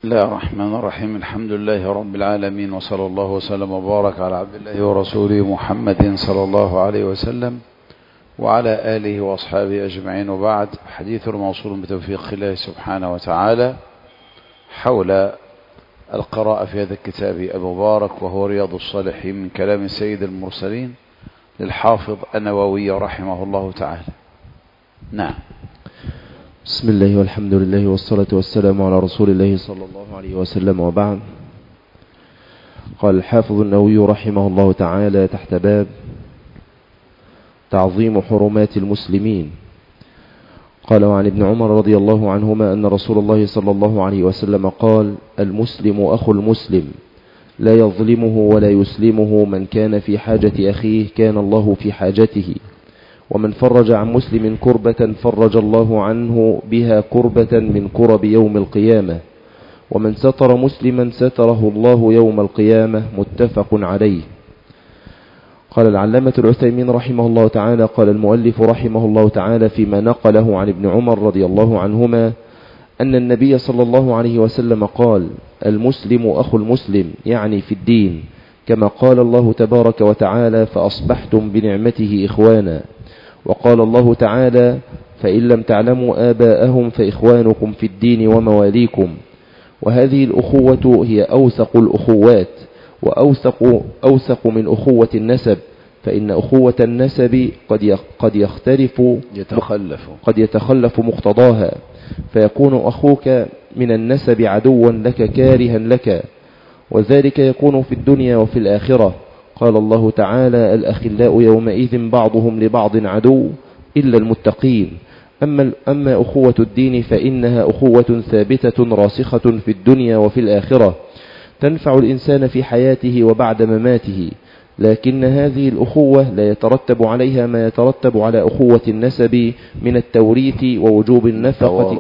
الله الرحمن الرحيم. الحمد لله رب العالمين، وصلى الله وسلم وبارك على عبد الله ورسوله محمد صلى الله عليه وسلم وعلى آله وأصحابه أجمعين، وبعد. حديث موصول بتوفيق الله سبحانه وتعالى حول القراءة في هذا الكتاب المبارك، وهو رياض الصالحين من كلام سيد المرسلين للحافظ النووي رحمه الله تعالى. نعم. بسم الله والحمد لله والصلاة والسلام على رسول الله صلى الله عليه وسلم، وبعد. قال الحافظ النووي رحمه الله تعالى تحت باب تعظيم حرمات المسلمين. قال: وعن ابن عمر رضي الله عنهما أن رسول الله صلى الله عليه وسلم قال: المسلم أخو المسلم، لا يظلمه ولا يسلمه، من كان في حاجة أخيه كان الله في حاجته، ومن فرج عن مسلم كربة فرج الله عنه بها كربة من كرب يوم القيامة، ومن ستر مسلما ستره الله يوم القيامة، متفق عليه. قال العلامة العثيمين رحمه الله تعالى: قال المؤلف رحمه الله تعالى فيما نقله عن ابن عمر رضي الله عنهما أن النبي صلى الله عليه وسلم قال: المسلم أخو المسلم، يعني في الدين، كما قال الله تبارك وتعالى: فأصبحتم بنعمته إخوانا. وقال الله تعالى: فإن لم تعلموا آباءهم فإخوانكم في الدين ومواليكم. وهذه الأخوة هي أوثق الأخوات، وأوثق من أخوة النسب، فإن أخوة النسب قد يتخلف مقتضاها، فيكون أخوك من النسب عدوا لك كارها لك، وذلك يكون في الدنيا وفي الآخرة. قال الله تعالى: الأخلاء يومئذ بعضهم لبعض عدو إلا المتقين. أما أخوة الدين فإنها أخوة ثابتة راسخة في الدنيا وفي الآخرة، تنفع الإنسان في حياته وبعد مماته، لكن هذه الأخوة لا يترتب عليها ما يترتب على أخوة النسب من التوريث ووجوب النفقة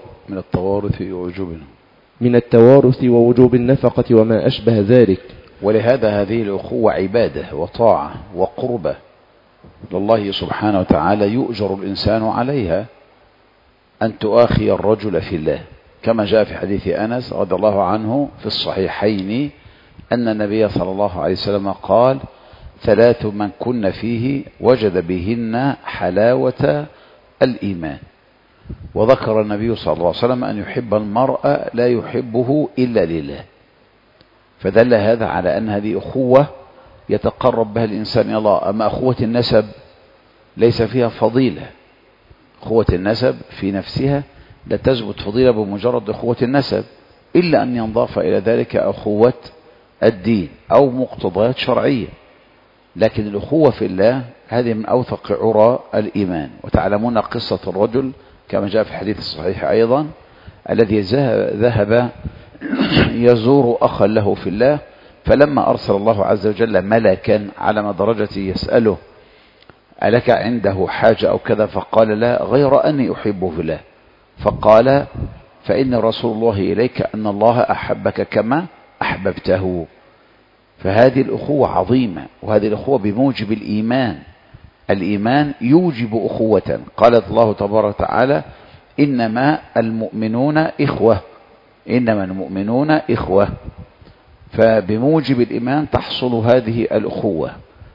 من التوارث ووجوب النفقة وما أشبه ذلك. ولهذا هذه الأخوة عبادة وطاعة وقربة لله سبحانه وتعالى، يؤجر الإنسان عليها، أن تؤاخي الرجل في الله، كما جاء في حديث أنس رضي الله عنه في الصحيحين أن النبي صلى الله عليه وسلم قال: ثلاث من كن فيه وجد بهن حلاوة الإيمان. وذكر النبي صلى الله عليه وسلم أن يحب المرء لا يحبه إلا لله، فدل هذا على أن هذه أخوة يتقرب بها الإنسان إلى الله. أما أخوة النسب ليس فيها فضيلة، أخوة النسب في نفسها لا تثبت فضيلة بمجرد أخوة النسب، إلا أن ينضاف إلى ذلك أخوة الدين أو مقتضيات شرعية. لكن الأخوة في الله هذه من أوثق عرى الإيمان. وتعلمون قصة الرجل كما جاء في الحديث الصحيح أيضا، الذي ذهب يزور أخا له في الله، فلما أرسل الله عز وجل ملكا على مدرجته يسأله: ألك عنده حاجة أو كذا؟ فقال: لا، غير أني أحبه في الله. فقال: فإن رسول الله إليك أن الله أحبك كما أحببته. فهذه الأخوة عظيمة، وهذه الأخوة بموجب الإيمان. الإيمان يوجب أخوة. قال الله تبارك وتعالى: إنما المؤمنون إخوة، إنما المؤمنون إخوة. فبموجب الإيمان تحصل هذه الأخوة،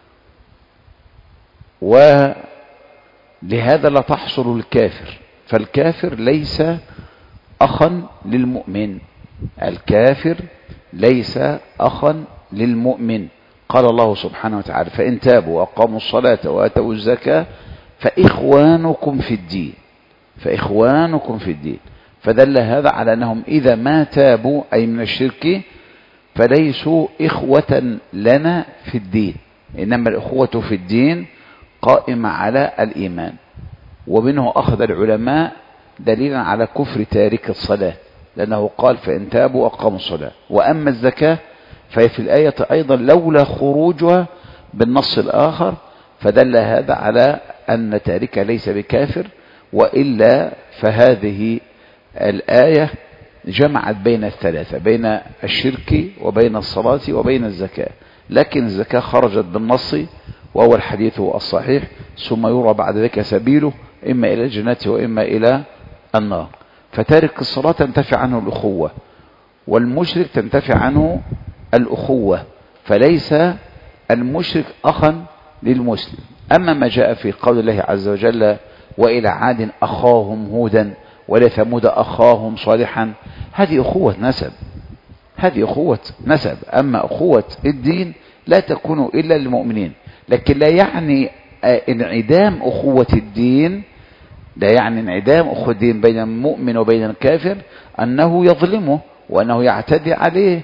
ولهذا لا تحصل الكافر. فالكافر ليس أخا للمؤمن، الكافر ليس أخا للمؤمن. قال الله سبحانه وتعالى: فإن تابوا وأقاموا الصلاة وآتوا الزكاة فإخوانكم في الدين، فإخوانكم في الدين. فدل هذا على أنهم إذا ما تابوا أي من الشرك فليسوا إخوة لنا في الدين، إنما الأخوة في الدين قائمة على الإيمان. ومنه أخذ العلماء دليلا على كفر تارك الصلاة، لأنه قال: فإن تابوا وأقاموا الصلاة. وأما الزكاة فهي في الآية أيضا لولا خروجها بالنص الآخر، فدل هذا على أن تارك ليس بكافر. وإلا فهذه الآية جمعت بين الثلاثة، بين الشرك وبين الصلاة وبين الزكاة، لكن الزكاة خرجت بالنص وهو الحديث الصحيح: ثم يرى بعد ذلك سبيله إما إلى الجنة وإما إلى النار. فتارك الصلاة تنتفع عنه الأخوة، والمشرك تنتفي عنه الأخوة، فليس المشرك أخا للمسلم. أما ما جاء في قول الله عز وجل وإلى عاد أخاهم هودا ولثمود أخاهم صالحا، هذه أخوة نسب، هذه أخوة نسب. أما أخوة الدين لا تكون إلا للمؤمنين، لكن لا يعني انعدام أخوة الدين، لا يعني انعدام أخوة الدين بين المؤمن وبين الكافر أنه يظلمه وأنه يعتدي عليه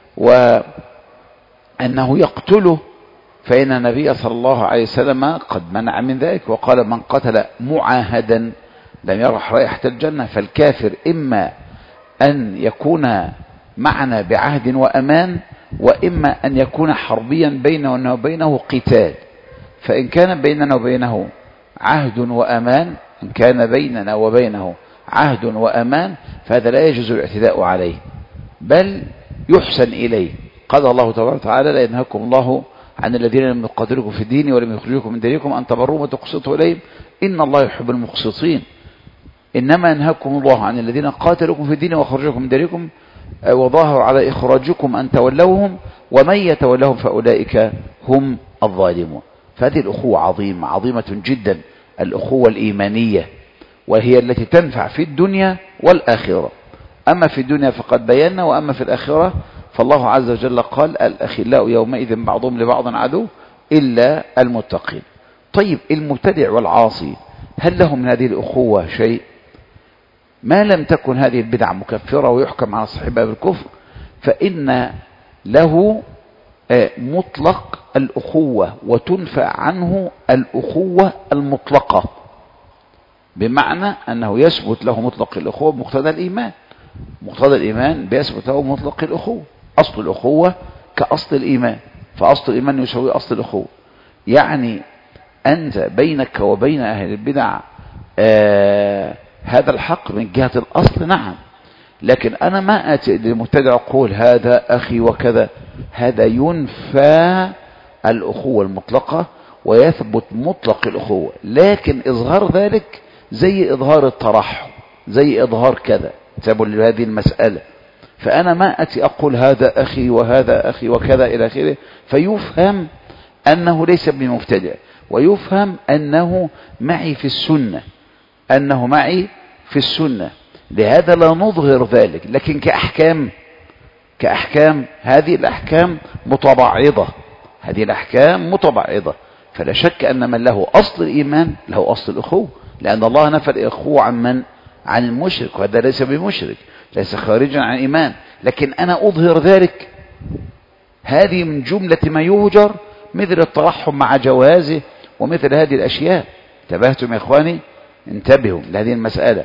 وأنه يقتله، فإن النبي صلى الله عليه وسلم قد منع من ذلك وقال من قتل معاهدا لم يرح رائحة الجنة. فالكافر إما أن يكون معنا بعهد وأمان، وإما أن يكون حربيا بيننا وبينه قتال. فإن كان بيننا وبينه عهد وأمان، إن كان بيننا وبينه عهد وأمان فهذا لا يجوز الاعتداء عليه، بل يحسن إليه. قال الله تبارك وتعالى لا ينهاكم الله عن الذين لم يقاتلوكم في الدين ولم يخرجوكم من دينكم أن تبروهم وتقسطوا إليهم إن الله يحب المقسطين. إنما ينهاكم الله عن الذين قاتلوكم في الدين وخرجوكم من دينكم وظاهروا على إخراجكم أن تولوهم ومن يتولهم فأولئك هم الظالمون. فهذه الأخوة عظيمة جدا، الأخوة الإيمانية، وهي التي تنفع في الدنيا والآخرة. أما في الدنيا فقد بينا، وأما في الآخرة فالله عز وجل قال الأخلاء يومئذ بعضهم لبعض عدو إلا المتقين. طيب المبتدع والعاصي هل لهم من هذه الأخوة شيء؟ ما لم تكن هذه البدع مكفرة ويحكم على صاحبها بالكفر فإن له مطلق الأخوة وتنفى عنه الأخوة المطلقة، بمعنى أنه يثبت له مطلق الأخوة بمقتضى الإيمان. مقتضى الإيمان بيثبت له مطلق الأخوة، أصل الأخوة كأصل الإيمان، فأصل الإيمان يساوي أصل الأخوة. يعني أنت بينك وبين أهل البدع هذا الحق من جهة الأصل، نعم، لكن أنا ما أتي للمبتدع أقول هذا أخي وكذا، هذا ينفى الأخوة المطلقة ويثبت مطلق الأخوة. لكن إظهار ذلك زي إظهار الترحم، زي إظهار كذا، تابوا لهذه المسألة. فأنا ما أتي أقول هذا أخي وهذا أخي وكذا إلى آخره، فيفهم أنه ليس بمبتدع، ويفهم أنه معي في السنة، أنه معي في السنة. لهذا لا نظهر ذلك. لكن كأحكام هذه الأحكام متبعضة، هذه الأحكام متبعضة. فلا شك أن من له أصل الإيمان له أصل الأخوة، لأن الله نفى الأخوة عن من؟ عن المشرك، وهذا ليس بمشرك، ليس خارجا عن إيمان. لكن أنا أظهر ذلك، هذه من جملة ما يهجر، مثل الترحم مع جوازه ومثل هذه الأشياء. انتبهتم يا إخواني؟ انتبهوا لهذه المسألة.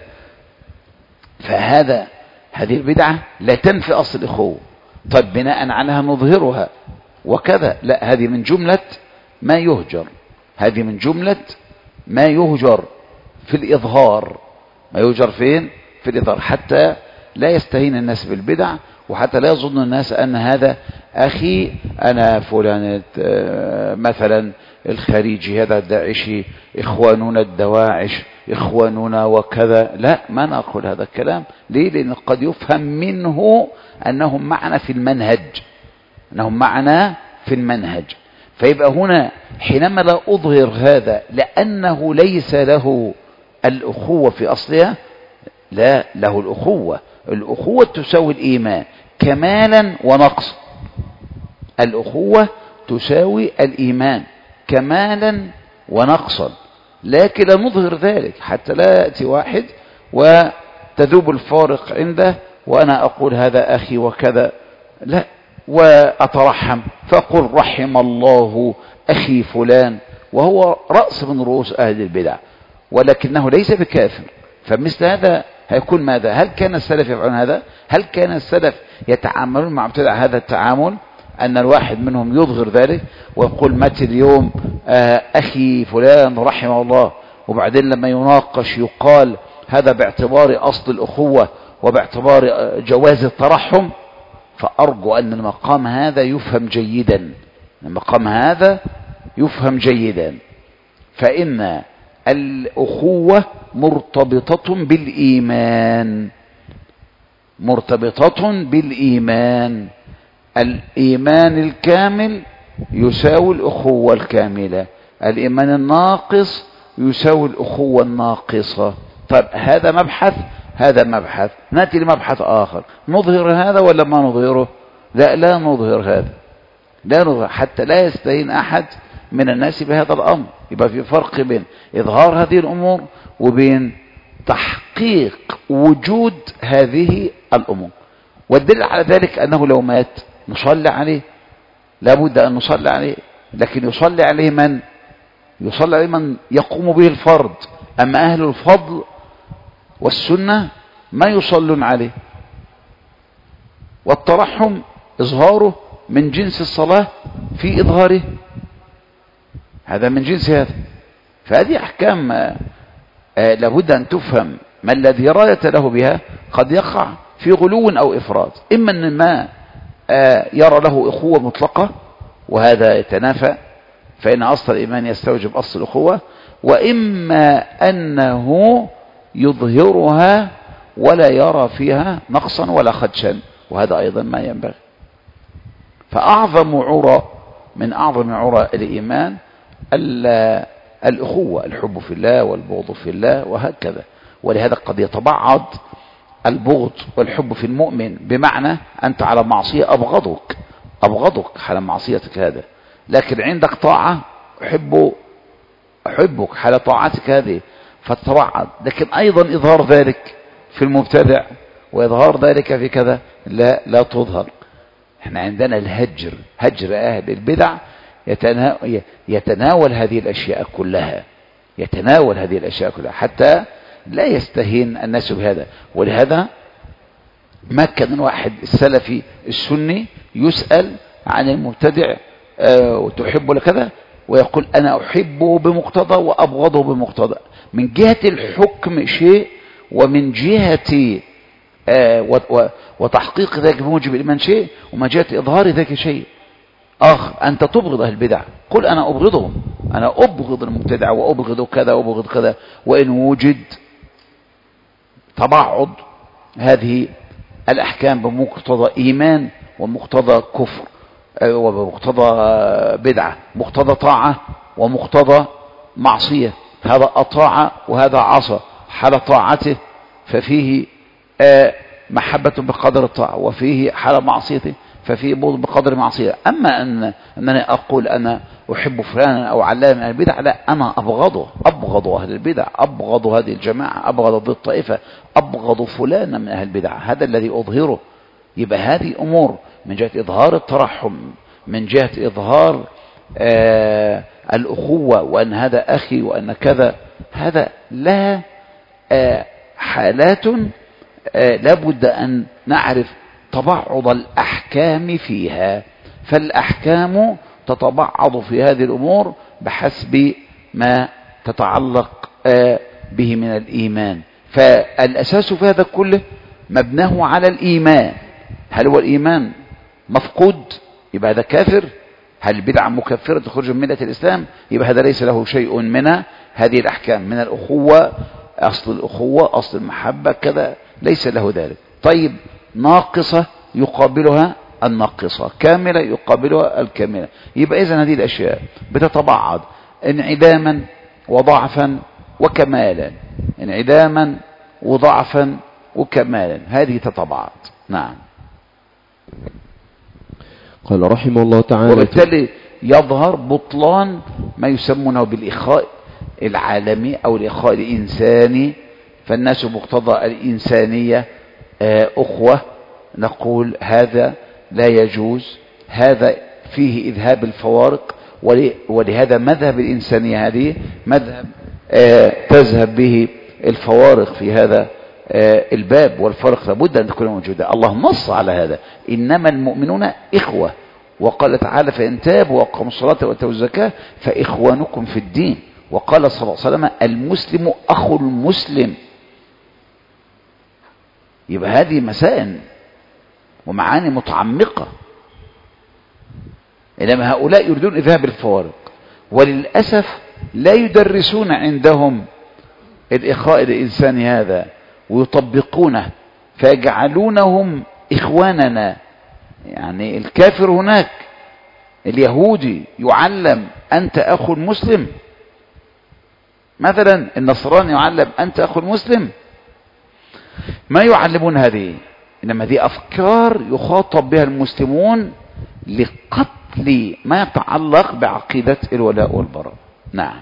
هذه البدعة لا تنفي أصل الأخوة. طيب بناء عنها نظهرها وكذا، لا، هذه من جملة ما يهجر، هذه من جملة ما يهجر في الإظهار. ما يهجر فين؟ في الإظهار، حتى لا يستهين الناس بالبدع، وحتى لا يظن الناس أن هذا أخي، أنا فلان مثلا الخارجي، هذا الداعشي، إخواننا الدواعش، إخواننا وكذا. لا، ما نقول هذا الكلام. ليه؟ لأن قد يفهم منه أنهم معنا في المنهج، أنهم معنا في المنهج. فيبقى هنا حينما لا أظهر هذا لأنه ليس له الأخوة في أصلها، لا، له الأخوة. الأخوة تساوي الإيمان كمالا ونقصا، الأخوة تساوي الإيمان كمالا ونقصا. لكن لا نظهر ذلك حتى لا يأتي واحد وتذوب الفارق عنده وأنا أقول هذا أخي وكذا، لا، وأترحم فأقول رحم الله أخي فلان، وهو رأس من رؤوس أهل البدع، ولكنه ليس بكافر. فمثل هذا هيكون ماذا؟ هل كان السلف يفعلون هذا؟ هل كان السلف يتعاملون مع مبتدع هذا التعامل، أن الواحد منهم يظهر ذلك ويقول مات اليوم أخي فلان رحمه الله، وبعدين لما يناقش يقال هذا باعتبار أصل الأخوة وباعتبار جواز الترحم؟ فأرجو أن المقام هذا يفهم جيدا، المقام هذا يفهم جيدا. فإن الأخوة مرتبطة بالإيمان، مرتبطة بالإيمان. الإيمان الكامل يساوي الأخوة الكاملة، الإيمان الناقص يساوي الأخوة الناقصة. طيب هذا مبحث، هذا مبحث. نأتي لمبحث آخر، نظهر هذا ولا ما نظهره؟ لا نظهر هذا، لا نظهر حتى لا يستهين أحد من الناس بهذا الأمر. يبقى في فرق بين إظهار هذه الأمور وبين تحقيق وجود هذه الأمور. والدليل على ذلك أنه لو مات نصلي عليه، لابد أن نصلي عليه، لكن يصلي عليه من؟ يصلي عليه من يقوم به الفرض. أما أهل الفضل والسنة ما يصلون عليه. والترحم إظهاره من جنس الصلاة في إظهاره، هذا من جنس هذا. فهذه أحكام لابد أن تفهم. ما الذي راية له بها قد يقع في غلو أو إفراط، إما أن ما يرى له أخوة مطلقة وهذا يتنافى، فإن أصل الإيمان يستوجب أصل الأخوة، وإما أنه يظهرها ولا يرى فيها نقصا ولا خدشا، وهذا أيضا ما ينبغي. فأعظم عرى من أعظم عرى الإيمان الأخوة، الحب في الله والبغض في الله وهكذا. ولهذا قد يتبعض البغض والحب في المؤمن، بمعنى أنت على معصية أبغضك على معصيتك هذا، لكن عندك طاعة أحبك على طاعتك هذه فتتبعض. لكن أيضا إظهار ذلك في المبتدع وإظهار ذلك في كذا لا تظهر. احنا عندنا الهجر، هجر أهل البدع يتناول هذه الأشياء كلها، يتناول هذه الأشياء كلها حتى لا يستهين الناس بهذا. ولهذا ما كان الواحد السلفي السني يسأل عن المبتدع وتحب لكذا ويقول أنا أحبه بمقتضى وأبغضه بمقتضى، من جهة الحكم شيء، ومن جهة وتحقيق ذلك بموجب الإيمان شيء، ومن جهة إظهار ذلك شيء آخر. أنت تبغض أهل البدع، قل أنا أبغضهم، أنا أبغض المبتدع وأبغض كذا وأبغض كذا. وإن وجد تبعض هذه الأحكام بمقتضى إيمان ومقتضى كفر ومقتضى بدعة، مقتضى طاعة ومقتضى معصية، هذا أطاع وهذا عصى، حال طاعته ففيه محبة بقدر الطاعة، وفيه حال معصيته ففيه بغض بقدر معصية. أما أنني أقول أنا أحب فلانا أو علان من البدع، لا، أنا أبغض أهل البدع، أبغض هذه الجماعة، أبغض ذي الطائفة، أبغض فلانا من أهل البدع، هذا الذي أظهره. يبقى هذه أمور من جهة إظهار الترحم، من جهة إظهار الأخوة، وأن هذا أخي وأن كذا، هذا لها حالات لابد أن نعرف تبعض الأحكام فيها. فالأحكام تتبعض في هذه الأمور بحسب ما تتعلق به من الإيمان. فالأساس في هذا كله مبناه على الإيمان. هل هو الإيمان مفقود يبقى هذا كافر؟ هل البدعة مكفرة تخرج من ملة الإسلام؟ يبقى هذا ليس له شيء من هذه الأحكام، من الأخوة، أصل الأخوة، أصل المحبة كذا، ليس له ذلك. طيب ناقصة يقابلها الناقصة، كاملة يقابلها الكاملة. يبقى إذن هذه الأشياء بتتبعض انعداما وضعفا وكمالا، انعداما وضعفا وكمالا، هذه تتبعض. نعم. قال رحمه الله تعالى: وبالتالي يظهر بطلان ما يسمونه بالإخاء العالمي أو الإخاء الإنساني. فالناس مقتضى الإنسانية أخوة، نقول هذا لا يجوز، هذا فيه إذهاب الفوارق. ولهذا مذهب الإنسانية هذه مذهب تذهب به الفوارق في هذا الباب، والفرق لابد أن تكون موجودة. الله نص على هذا: إنما المؤمنون إخوة. وقال تعالى: فإن تابوا وأقاموا الصلاة وآتوا الزكاة فإخوانكم في الدين. وقال صلى الله عليه وسلم: المسلم أخو المسلم. يبقى هذه مسائل ومعاني متعمقة، إنما هؤلاء يريدون إذهاب الفوارق، وللأسف لا يدرسون عندهم الإخاء الإنساني هذا ويطبقونه فيجعلونهم إخواننا. يعني الكافر هناك اليهودي يعلم أنت أخو المسلم، مثلا النصراني يعلم أنت أخو المسلم، ما يعلمون هذه، إنما دي أفكار يخاطب بها المسلمون لقتل ما يتعلق بعقيدة الولاء والبراء. نعم.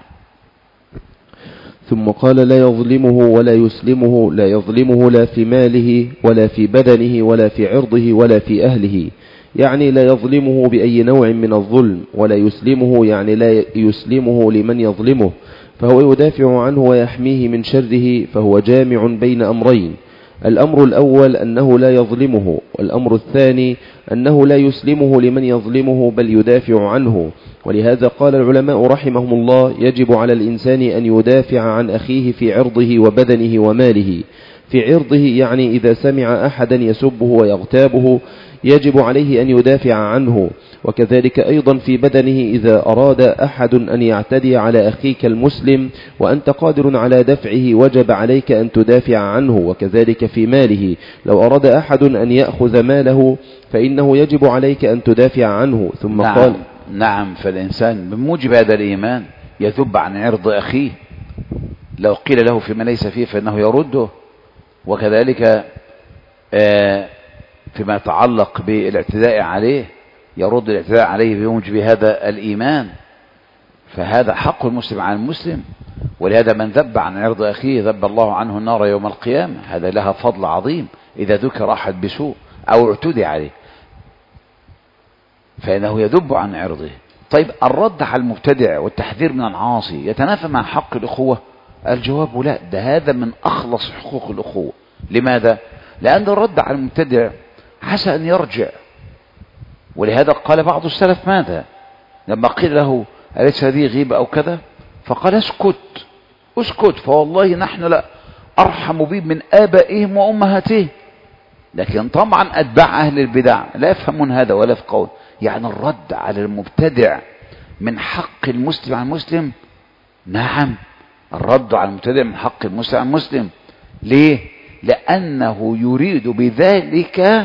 ثم قال لا يظلمه ولا يسلمه، لا يظلمه لا في ماله ولا في بدنه ولا في عرضه ولا في أهله، يعني لا يظلمه بأي نوع من الظلم، ولا يسلمه يعني لا يسلمه لمن يظلمه، فهو يدافع عنه ويحميه من شره، فهو جامع بين أمرين: الأمر الأول أنه لا يظلمه، والأمر الثاني أنه لا يسلمه لمن يظلمه بل يدافع عنه. ولهذا قال العلماء رحمهم الله: يجب على الإنسان أن يدافع عن أخيه في عرضه وبدنه وماله. في عرضه يعني إذا سمع أحدا يسبه ويغتابه يجب عليه أن يدافع عنه، وكذلك أيضا في بدنه إذا أراد أحد أن يعتدي على أخيك المسلم وأنت قادر على دفعه وجب عليك أن تدافع عنه، وكذلك في ماله لو أراد أحد أن يأخذ ماله فإنه يجب عليك أن تدافع عنه. ثم قال: نعم. فالإنسان بموجب هذا الإيمان يذب عن عرض أخيه، لو قيل له فيما ليس فيه فإنه يرده، وكذلك فيما يتعلق بالاعتداء عليه يرد الاعتداء عليه بموجب هذا الإيمان، فهذا حق المسلم على المسلم. ولهذا من ذب عن عرض أخيه ذب الله عنه النار يوم القيامة، هذا لها فضل عظيم إذا ذكر أحد بسوء أو اعتدي عليه فإنه يذب عن عرضه. طيب الرد على المبتدع والتحذير من العاصي يتنافى مع حق الأخوة؟ الجواب لا، ده هذا من أخلص حقوق الأخوة. لماذا؟ لأن الرد على المبتدع عسى أن يرجع، ولهذا قال بعض السلف ماذا لما قيل له أليس هذه غيبة أو كذا؟ فقال اسكت فوالله نحن لا أرحم به من آبائهم وأمهاتهم. لكن طبعا أتباع أهل البدع لا يفهمون هذا ولا يفقهون. يعني الرد على المبتدع من حق المسلم على المسلم. نعم، الرد على المبتدع من حق المسلم على المسلم. ليه؟ لأنه يريد بذلك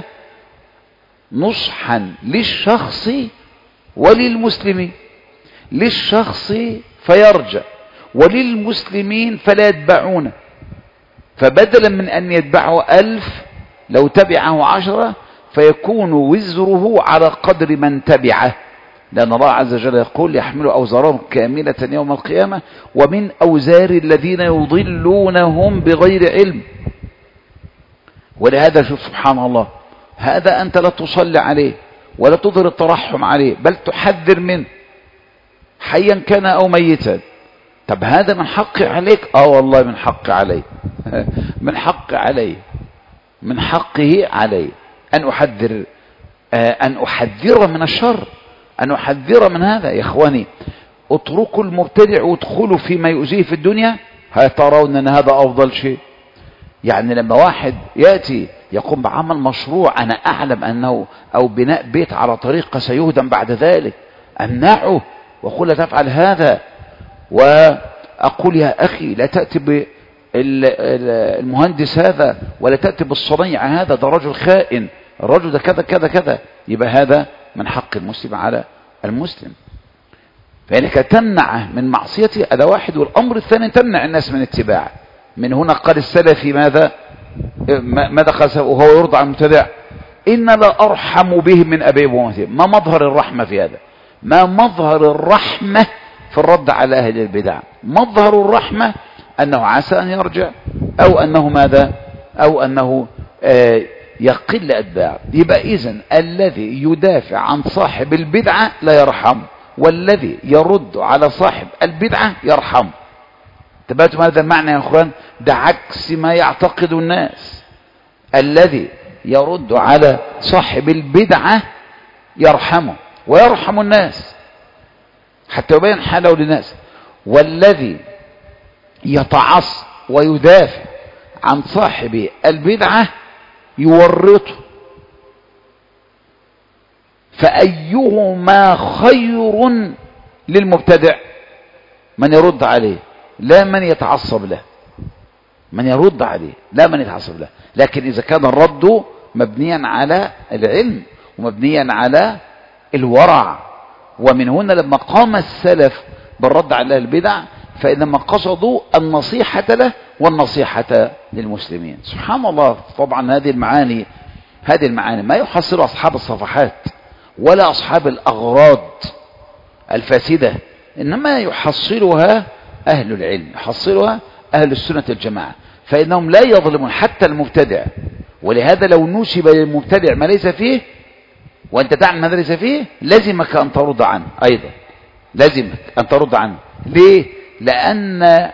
نصحا للشخص وللمسلمين، للشخص فيرجع وللمسلمين فلا يتبعونه، فبدلا من أن يتبعه 1000 لو تبعه 10 فيكون وزره على قدر من تبعه، لأن الله عز وجل يقول: يحملوا أوزارهم كاملة يوم القيامة ومن أوزار الذين يضلونهم بغير علم. ولهذا شوف سبحان الله، هذا أنت لا تصلي عليه ولا تظهر الترحم عليه بل تحذر منه حيا كان أو ميتا. طب هذا من حقي عليك؟ والله من حقي عليه من حقي عليه، من حقه عليه أن أحذر من الشر، أن أحذر من هذا. يا إخواني اتركوا المبتدع وادخلوا فيما يؤذيه في الدنيا، هترون أن هذا أفضل شيء. يعني لما واحد يأتي يقوم بعمل مشروع أنا أعلم أنه أو بناء بيت على طريقة سيهدم بعد ذلك، أمنعه وأقول لا تفعل هذا، وأقول يا أخي لا تأتي بالمهندس هذا ولا تأتي بالصنيع هذا، ده رجل خائن، الرجل ده كذا كذا كذا. يبقى هذا من حق المسلم على المسلم، فإنك تمنع من معصيته هذا واحد. والأمر الثاني تمنع الناس من اتباعه. من هنا قال السلفي ماذا قال وهو يرضى عن المبتدع: إن لا أرحم به من أبيهم وأمهاتهم. ما مظهر الرحمة في هذا؟ ما مظهر الرحمة في الرد على أهل البدع؟ مظهر الرحمة أنه عسى أن يرجع أو أنه ماذا أو أنه يقل أتباع. يبقى إذن الذي يدافع عن صاحب البدعة لا يرحم، والذي يرد على صاحب البدعة يرحم. تبعتم هذا المعنى يا أخوان؟ ده عكس ما يعتقد الناس. الذي يرد على صاحب البدعة يرحمه ويرحم الناس حتى يبين حاله للناس، والذي يتعصب ويدافع عن صاحب البدعة يورطه. فأيهما خير للمبتدع؟ من يرد عليه لا من يتعصب له. من يرد عليه، لا من يتعصب له. لكن إذا كان الرد مبنيا على العلم ومبنيا على الورع، ومن هنا لما قام السلف بالرد على البدع فإنما قصدوا النصيحة له والنصيحة للمسلمين. سبحان الله. طبعا هذه المعاني ما يحصل أصحاب الصفحات ولا أصحاب الأغراض الفاسدة، إنما يحصلها أهل العلم، يحصلها أهل السنة الجماعة، فإنهم لا يظلمون حتى المبتدع. ولهذا لو نسب للمبتدع ما ليس فيه وأنت تعلم ما ليس فيه لازمك أن ترد عنه أيضا، لازمك أن ترد عنه. ليه؟ لأن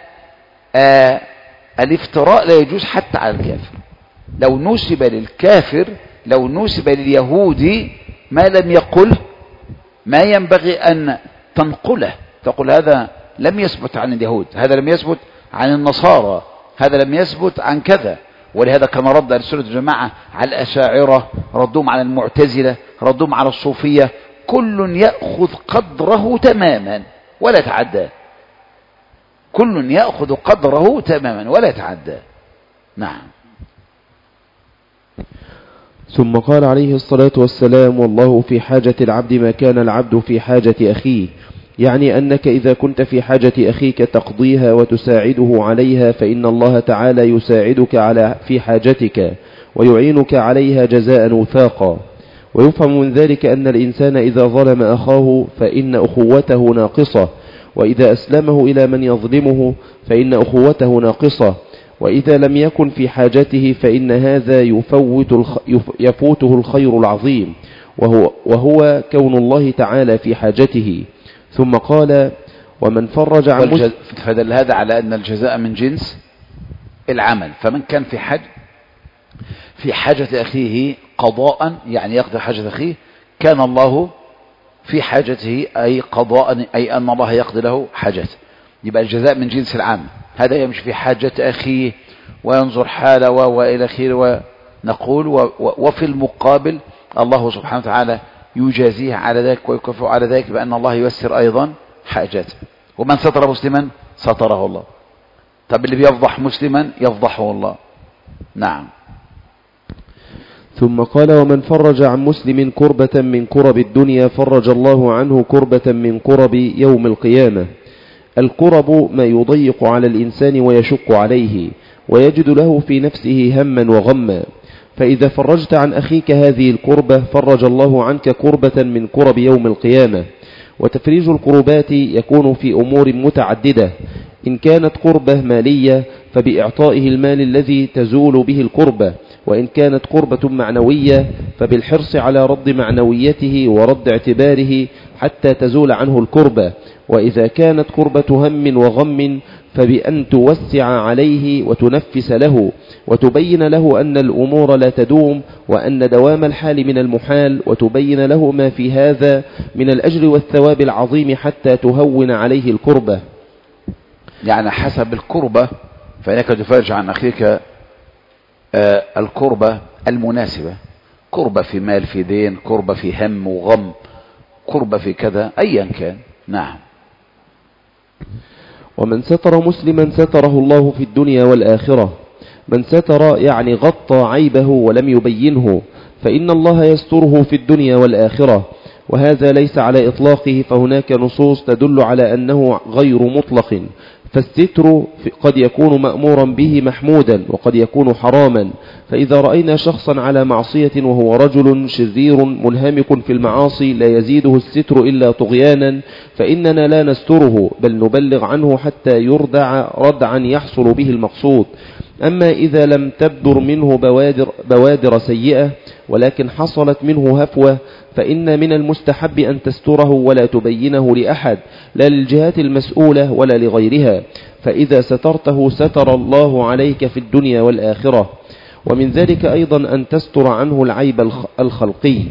الافتراء لا يجوز حتى على الكافر. لو نسب للكافر، لو نسب لليهودي ما لم يقل ما ينبغي أن تنقله، تقول هذا لم يثبت عن اليهود، هذا لم يثبت عن النصارى، هذا لم يثبت عن كذا. ولهذا كان رد أهل السنة الجماعة على الأشاعرة، ردهم على المعتزلة، ردهم على الصوفية، كل يأخذ قدره تماما ولا يتعدى، كل يأخذ قدره تماما ولا يتعدى. نعم. ثم قال عليه الصلاة والسلام: والله في حاجة العبد ما كان العبد في حاجة أخيه، يعني أنك إذا كنت في حاجة أخيك تقضيها وتساعده عليها فإن الله تعالى يساعدك في حاجتك ويعينك عليها جزاء وفاقا. ويفهم من ذلك أن الإنسان إذا ظلم أخاه فإن أخوته ناقصة، وإذا أسلمه إلى من يظلمه فإن أخوته ناقصة، وإذا لم يكن في حاجته فإن هذا يفوته الخير العظيم، وهو كون الله تعالى في حاجته. ثم قال: ومن فرج عن فدل هذا على أن الجزاء من جنس العمل، فمن كان في حاجة أخيه قضاء، يعني يقضي حاجة أخيه، كان الله في حاجته أي قضاء، أي أن الله يقضي له حاجته. يبقى الجزاء من جنس العمل، هذا يمشي في حاجة أخيه وينظر حاله وإلى خير، ونقول وفي المقابل الله سبحانه وتعالى يجازيه على ذلك ويكافئه على ذلك بأن الله ييسر أيضا حاجته. ومن ستر مسلما ستره الله. طب اللي بيفضح مسلما يفضحه الله. نعم. ثم قال: ومن فرج عن مسلم كربة من كرب الدنيا فرج الله عنه كربة من كرب يوم القيامة. الكرب ما يضيق على الإنسان ويشق عليه ويجد له في نفسه هما وغما، فإذا فرجت عن أخيك هذه الكربة فرج الله عنك كربة من كرب يوم القيامة. وتفريج الكربات يكون في أمور متعددة، إن كانت كربة مالية فبإعطائه المال الذي تزول به الكربة، وإن كانت كربة معنوية فبالحرص على رد معنويته ورد اعتباره حتى تزول عنه الكربة، وإذا كانت كربة هم وغم فبأن توسع عليه وتنفس له وتبين له أن الأمور لا تدوم وأن دوام الحال من المحال، وتبين له ما في هذا من الأجر والثواب العظيم حتى تهون عليه الكربة. يعني حسب الكربة، فإنك تفرج عن أخيك الكربة المناسبة، كربة في مال، في دين، كربة في هم وغم، كربة في كذا، أيا كان. نعم. ومن ستر مسلما ستره الله في الدنيا والآخرة. من ستر يعني غطى عيبه ولم يبينه، فإن الله يستره في الدنيا والآخرة، وهذا ليس على إطلاقه، فهناك نصوص تدل على أنه غير مطلق. فالستر قد يكون مأمورا به محمودا وقد يكون حراما، فإذا رأينا شخصا على معصية وهو رجل شرير منهمك في المعاصي لا يزيده الستر إلا طغيانا فإننا لا نستره بل نبلغ عنه حتى يردع ردعا يحصل به المقصود. أما إذا لم تبدر منه بوادر سيئة ولكن حصلت منه هفوة فإن من المستحب أن تستره ولا تبينه لأحد، لا للجهات المسؤولة ولا لغيرها، فإذا سترته ستر الله عليك في الدنيا والآخرة. ومن ذلك أيضا أن تستر عنه العيب الخلقي.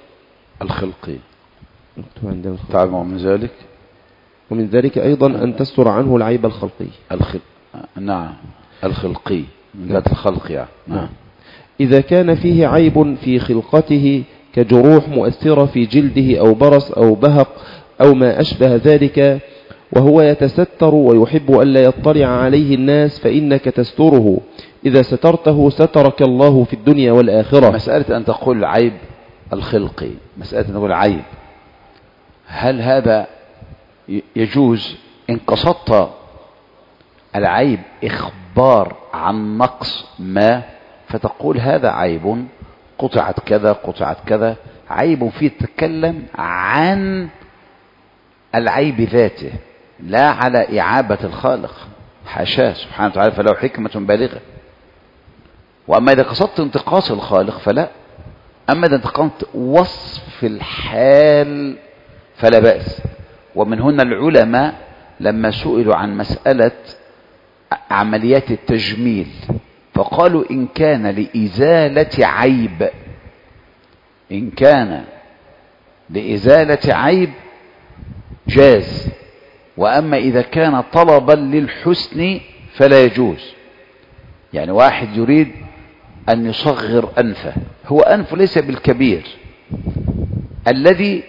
تعلم من ذلك. ومن ذلك أيضا أن تستر عنه العيب الخلقي. نعم. الخلقي من ذات الخلق يعني. نعم. إذا كان فيه عيب في خلقته كجروح مؤثرة في جلده أو برص أو بهق أو ما أشبه ذلك، وهو يتستر ويحب ألا يطلع عليه الناس فإنك تستره، إذا سترته سترك الله في الدنيا والآخرة. مسألة أن تقول عيب الخلقي، مسألة أن تقول عيب، هل هذا يجوز إن قصدت العيب إخبار عن نقص ما، فتقول هذا عيب قطعت كذا قطعت كذا، عيب فيه تتكلم عن العيب ذاته لا على إعابة الخالق، حاشاه سبحانه وتعالى، فله حكمة بالغة. وأما إذا قصدت انتقاص الخالق فلا، أما إذا انتقصت وصف الحال فلا بأس. ومن هنا العلماء لما سئلوا عن مسألة عمليات التجميل فقالوا إن كان لإزالة عيب، إن كان لإزالة عيب جاز، وأما إذا كان طلبا للحسن فلا يجوز. يعني واحد يريد أن يصغر أنفه، هو أنف ليس بالكبير الذي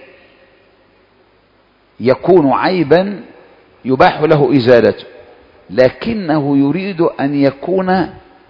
يكون عيبا يباح له إزالته، لكنه يريد أن يكون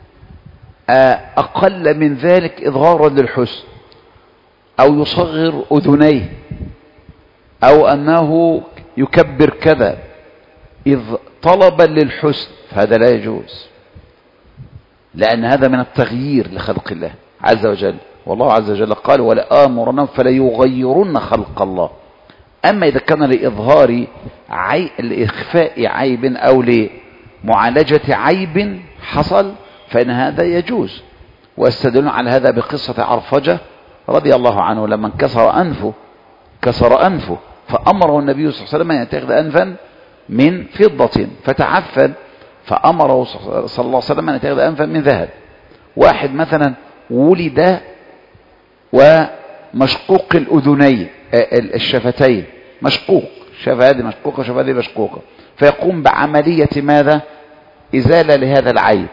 أقل من ذلك إظهارا للحسن، أو يصغر أذنيه، أو أنه يكبر كذا إذ طلبا للحسن، فهذا لا يجوز، لأن هذا من التغيير لخلق الله عز وجل. والله عز وجل قال ولآمرنهم فليغيرن خلق الله. أما إذا كان لإظهار لإخفاء عيب أو لمعالجة عيب حصل فإن هذا يجوز. واستدلون على هذا بقصة عرفجة رضي الله عنه لما كسر أنفه فأمره النبي صلى الله عليه وسلم أن يتخذ أنفا من فضة فتعفن، فأمره صلى الله عليه وسلم أن يتخذ أنفا من ذهب. واحد مثلا ولد ومشقوق الأذنين الشفتين، مشقوق، شفة هذه مشقوقة شفة هذه مشقوقة، فيقوم بعملية ماذا؟ إزالة لهذا العيب،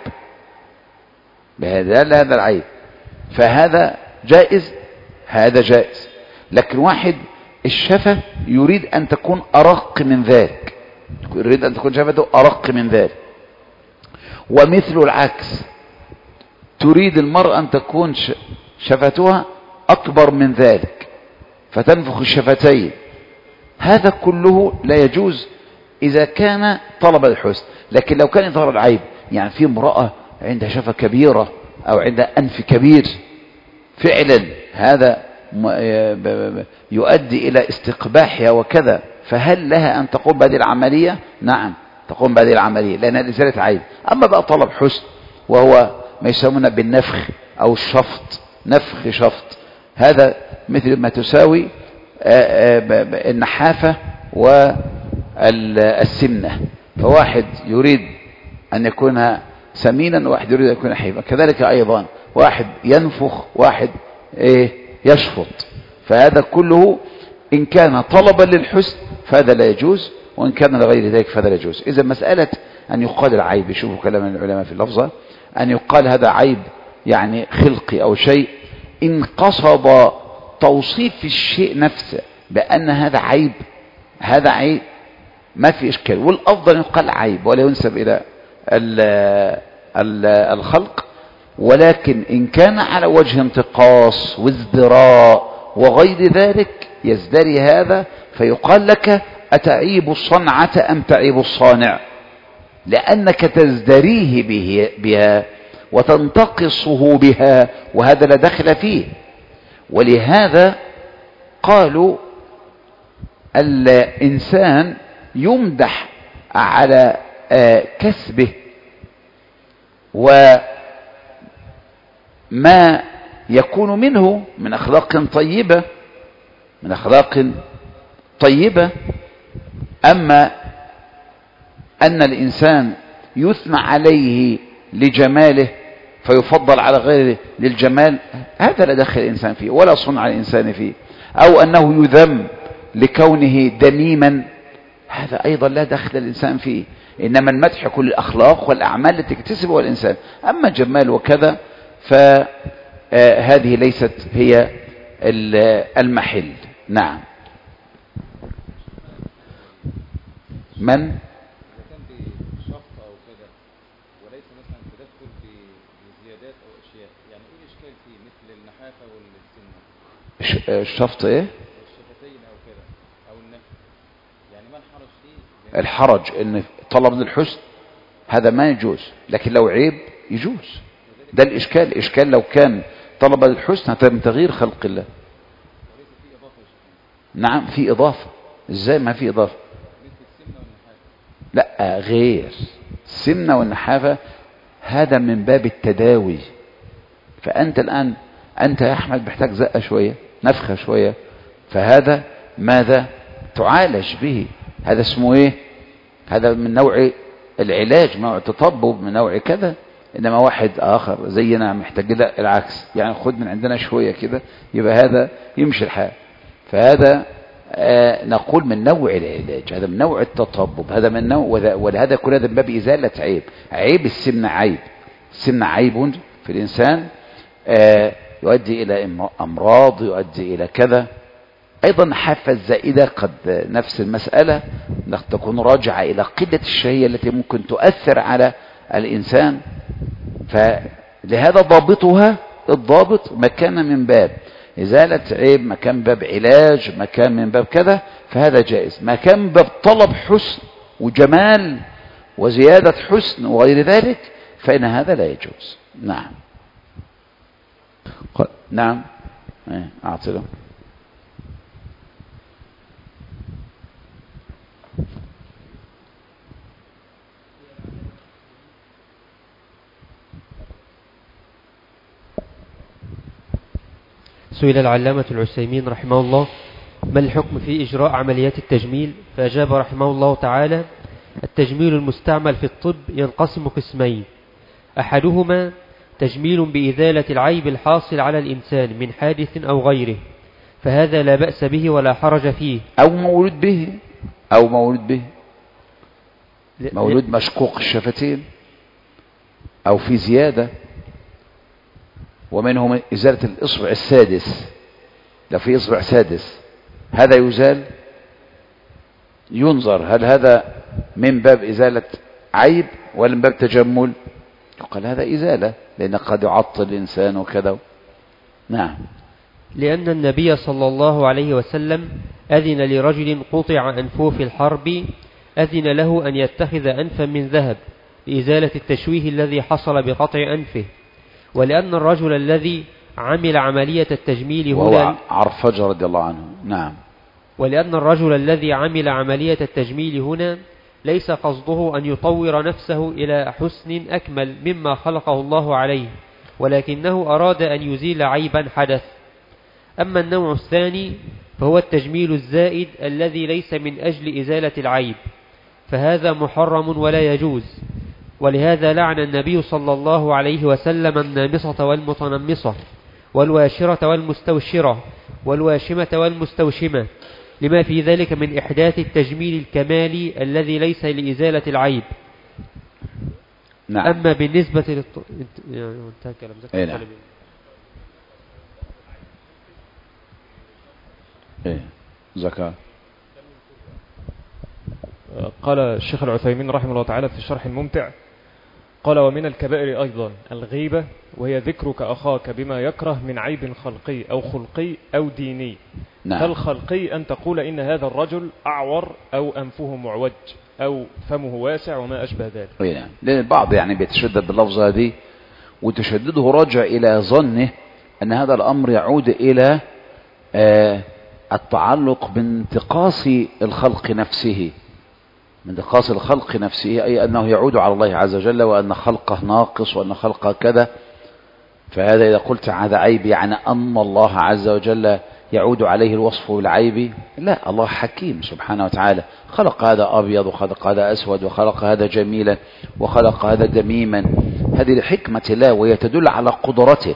لهذا العيب، فهذا جائز، هذا جائز. لكن واحد الشفة يريد أن تكون أرق من ذلك، يريد أن تكون شفته أرق من ذلك. ومثل العكس، تريد المرأة أن تكون شفتها أكبر من ذلك فتنفخ الشفتين، هذا كله لا يجوز إذا كان طلب الحسن. لكن لو كان يظهر العيب، يعني في امرأة عندها شفة كبيرة أو عندها أنف كبير فعلا، هذا يؤدي إلى استقباحها وكذا، فهل لها أن تقوم بهذه العملية؟ نعم تقوم بهذه العملية لأنها لإزالة عيب. أما بقى طلب حسن وهو ما يسمونه بالنفخ أو الشفط، نفخ شفط، هذا مثل ما تساوي النحافة والسمنة، فواحد يريد أن يكون سمينا وواحد يريد أن يكون حيفا، كذلك أيضا واحد ينفخ واحد يشفط، فهذا كله إن كان طلبا للحسن فهذا لا يجوز، وإن كان لغير ذلك فهذا لا يجوز. إذا مسألة أن يقال العيب، يشوفوا كلام العلماء في اللفظة، أن يقال هذا عيب يعني خلقي أو شيء، إن قصد توصيف الشيء نفسه بأن هذا عيب، هذا عيب ما في إشكال، والأفضل يقال عيب ولا ينسب إلى الخلق. ولكن إن كان على وجه انتقاص وازدراء وغير ذلك يزدري هذا، فيقال لك أتعيب الصنعة أم تعيب الصانع، لأنك تزدريه بها وتنتقصه بها، وهذا لا دخل فيه. ولهذا قالوا الإنسان يمدح على كسبه وما يكون منه من أخلاق طيبة، من أخلاق طيبة. أما أن الإنسان يثنى عليه لجماله فيفضل على غيره للجمال، هذا لا دخل الإنسان فيه ولا صنع الإنسان فيه. أو أنه يذم لكونه دميما، هذا أيضا لا دخل الإنسان فيه، إنما المدح كل الأخلاق والأعمال التي تكتسبها الإنسان. أما جمال وكذا فهذه ليست هي المحل. نعم. من إذا كان بشفط أو كده وليس مثلا تدخل بزيادات أو أشياء، يعني إيه الإشكال فيه مثل النحافة والسنة؟ الشفط إيه؟ الشفتين أو كده أو النفس، يعني ما الحرج فيه؟ الحرج إن طلب الحسن هذا ما يجوز، لكن لو عيب يجوز. ده الإشكال لو كان طلب الحسن هذا من تغيير خلق الله. وليس فيه إضافة يا شيخ. نعم في إضافة. إزاي ما في إضافة؟ مثل السمنة والنحافة. لا غير السمنة والنحافة، هذا من باب التداوي. فأنت الآن أنت يا أحمد محتاج زقة شوية، نفخة شوية، فهذا ماذا تعالج به؟ هذا اسمه إيه؟ هذا من نوع العلاج، من نوع التطبب، من نوع كذا. إنما واحد آخر زينا محتاج لا العكس، يعني خد من عندنا شوية كده، يبقى هذا يمشي الحال. فهذا نقول من نوع العلاج، هذا من نوع التطبب، هذا من نوع، ولهذا كل هذا من باب إزالة عيب السمنة. السمنة عيب في الإنسان يؤدي إلى أمراض، يؤدي إلى كذا. أيضا حافة الزائدة قد نفس المسألة تكون راجعة إلى قلة الشهية التي ممكن تؤثر على الإنسان. فلهذا ضابطها الضابط مكان من باب إزالة عيب، مكان من باب علاج، مكان من باب كذا، فهذا جائز. مكان من باب طلب حسن وجمال وزيادة حسن وغير ذلك فإن هذا لا يجوز. نعم نعم أعطي له. سئل العلامة العثيمين رحمه الله: ما الحكم في إجراء عمليات التجميل؟ فأجاب رحمه الله تعالى: التجميل المستعمل في الطب ينقسم قسمين: أحدهما تجميل بإزالة العيب الحاصل على الإنسان من حادث أو غيره، فهذا لا بأس به ولا حرج فيه، أو مولود به مولود مشقوق الشفتين أو في زيادة. ومنهم إزالة الإصبع السادس، لو في إصبع سادس هذا يزال، ينظر هل هذا من باب إزالة عيب ولا من باب تجمل. يقال هذا إزالة لأن قد يعطل الإنسان وكذا. نعم. لأن النبي صلى الله عليه وسلم أذن لرجل قطع أنفه في الحرب، أذن له أن يتخذ أنفا من ذهب لإزالة التشويه الذي حصل بقطع أنفه. ولأن الرجل الذي عمل عملية التجميل هنا وهو عرفجة رضي الله عنه. نعم. ولأن الرجل الذي عمل عملية التجميل هنا ليس قصده أن يطور نفسه إلى حسن أكمل مما خلقه الله عليه، ولكنه أراد أن يزيل عيبا حدث. أما النوع الثاني فهو التجميل الزائد الذي ليس من أجل إزالة العيب، فهذا محرم ولا يجوز. ولهذا لعن النبي صلى الله عليه وسلم النامصة والمتنمصة والواشرة والمستوشرة والواشمة والمستوشمة، لما في ذلك من إحداث التجميل الكمالي الذي ليس لإزالة العيب. نعم. أما بالنسبة زكاة. قال الشيخ العثيمين رحمه الله تعالى في الشرح الممتع، قال: ومن الكبائر أيضا الغيبة، وهي ذكرك أخاك بما يكره من عيب خلقي أو خلقي أو ديني. نعم. فالخلقي أن تقول إن هذا الرجل أعور أو أنفه معوج أو فمه واسع وما أشبه ذلك. نعم. لأن البعض يعني بيتشدد باللفظة هذه، وتشدده راجع إلى ظنه أن هذا الأمر يعود إلى التعلق بانتقاص الخلق نفسه، من انتقاص الخلق نفسه، أي أنه يعود على الله عز وجل وأن خلقه ناقص وأن خلقه كذا. فهذا إذا قلت هذا عيب يعني أن الله عز وجل يعود عليه الوصف بالعيب. لا، الله حكيم سبحانه وتعالى، خلق هذا أبيض وخلق هذا أسود وخلق هذا جميلا وخلق هذا دميما، هذه لحكمة الله وهي تدل على قدرته.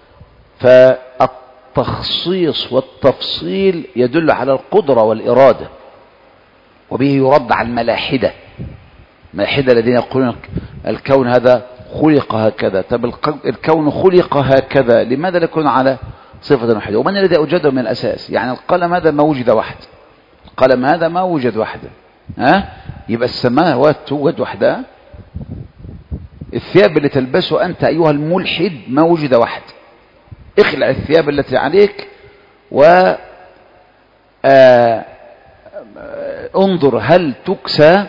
فالتخصيص والتفصيل يدل على القدرة والإرادة، وبه يرد على الملاحدة الذين يقولون الكون هذا خلق هكذا. طب الكون خلق هكذا، لماذا لا يكون على صفة واحدة؟ ومن الذي أوجده من الأساس؟ يعني القلم هذا ما وجد وحده، القلم هذا ما وجد وحده، يبقى السماوات توجد وحدها. الثياب اللي تلبسه أنت أيها الملحد ما وجد واحد. اخلع الثياب التي عليك انظر هل تكسى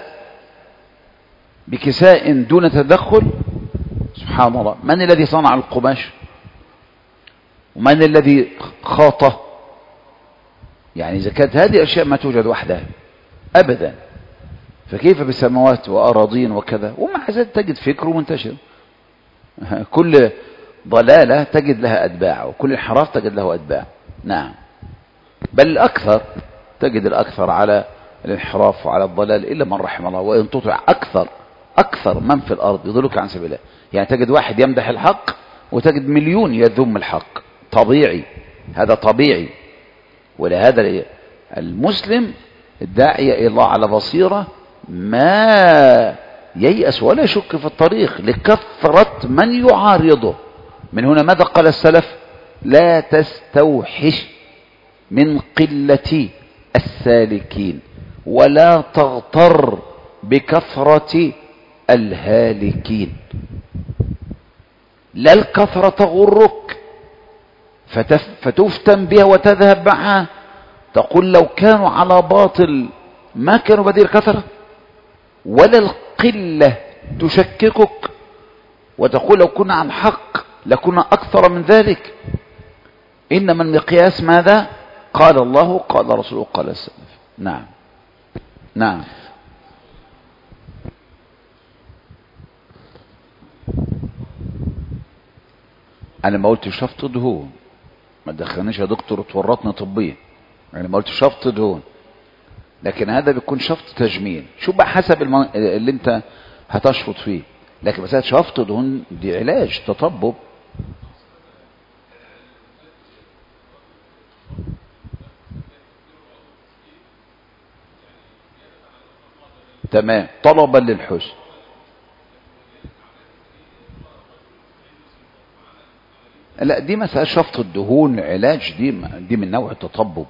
بكساء دون تدخل. سبحان الله، من الذي صنع القماش ومن الذي خاطه؟ يعني إذا كانت هذه أشياء ما توجد وحدها أبدا، فكيف بسماوات وأراضين وكذا؟ ومع ذلك تجد فكر منتشر. كل ضلالة تجد لها أتباع، وكل انحراف تجد له أتباع. نعم، بل الأكثر تجد الأكثر على الانحراف وعلى الضلال إلا من رحم الله. وإن تطع أكثر من في الأرض يضلك عن سبيل الله. يعني تجد واحد يمدح الحق وتجد مليون يذم الحق. طبيعي، هذا طبيعي. ولهذا المسلم الداعية إلى الله على بصيرة ما ييأس ولا يشك في الطريق لكثرة من يعارضه. من هنا ماذا قال السلف؟ لا تستوحش من قلة السالكين ولا تغتر بكثرة الهالكين. لا الكثرة تغرك فتفتن بها وتذهب معها، تقول لو كانوا على باطل ما كانوا بديل كثرة، ولا القلة تشككك وتقول لو كنا عن حق لكنا أكثر من ذلك. إنما المقياس ماذا؟ قال الله قال رسوله قال السلف. نعم نعم. أنا ما قلت شفط دهون، ما تدخلنيش يا دكتور تورطني طبيا. أنا ما قلت شفط دهون، لكن هذا بيكون شفط تجميل. شو بقى حسب اللي انت هتشفط فيه. لكن مسألة شفط دهون دي علاج تطبب. تمام، طلبا للحسن. لا دي مسألة شفط الدهون علاج، دي من نوع التطبب.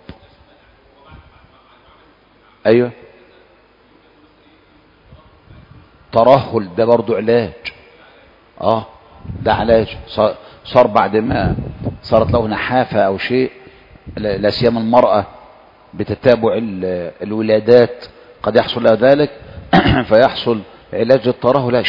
ايوه، ترهل ده برضو علاج. ده علاج. صار بعد ما صارت له نحافة او شيء، لا سيما المرأة بتتابع الولادات قد يحصل لها ذلك فيحصل علاج الترهل.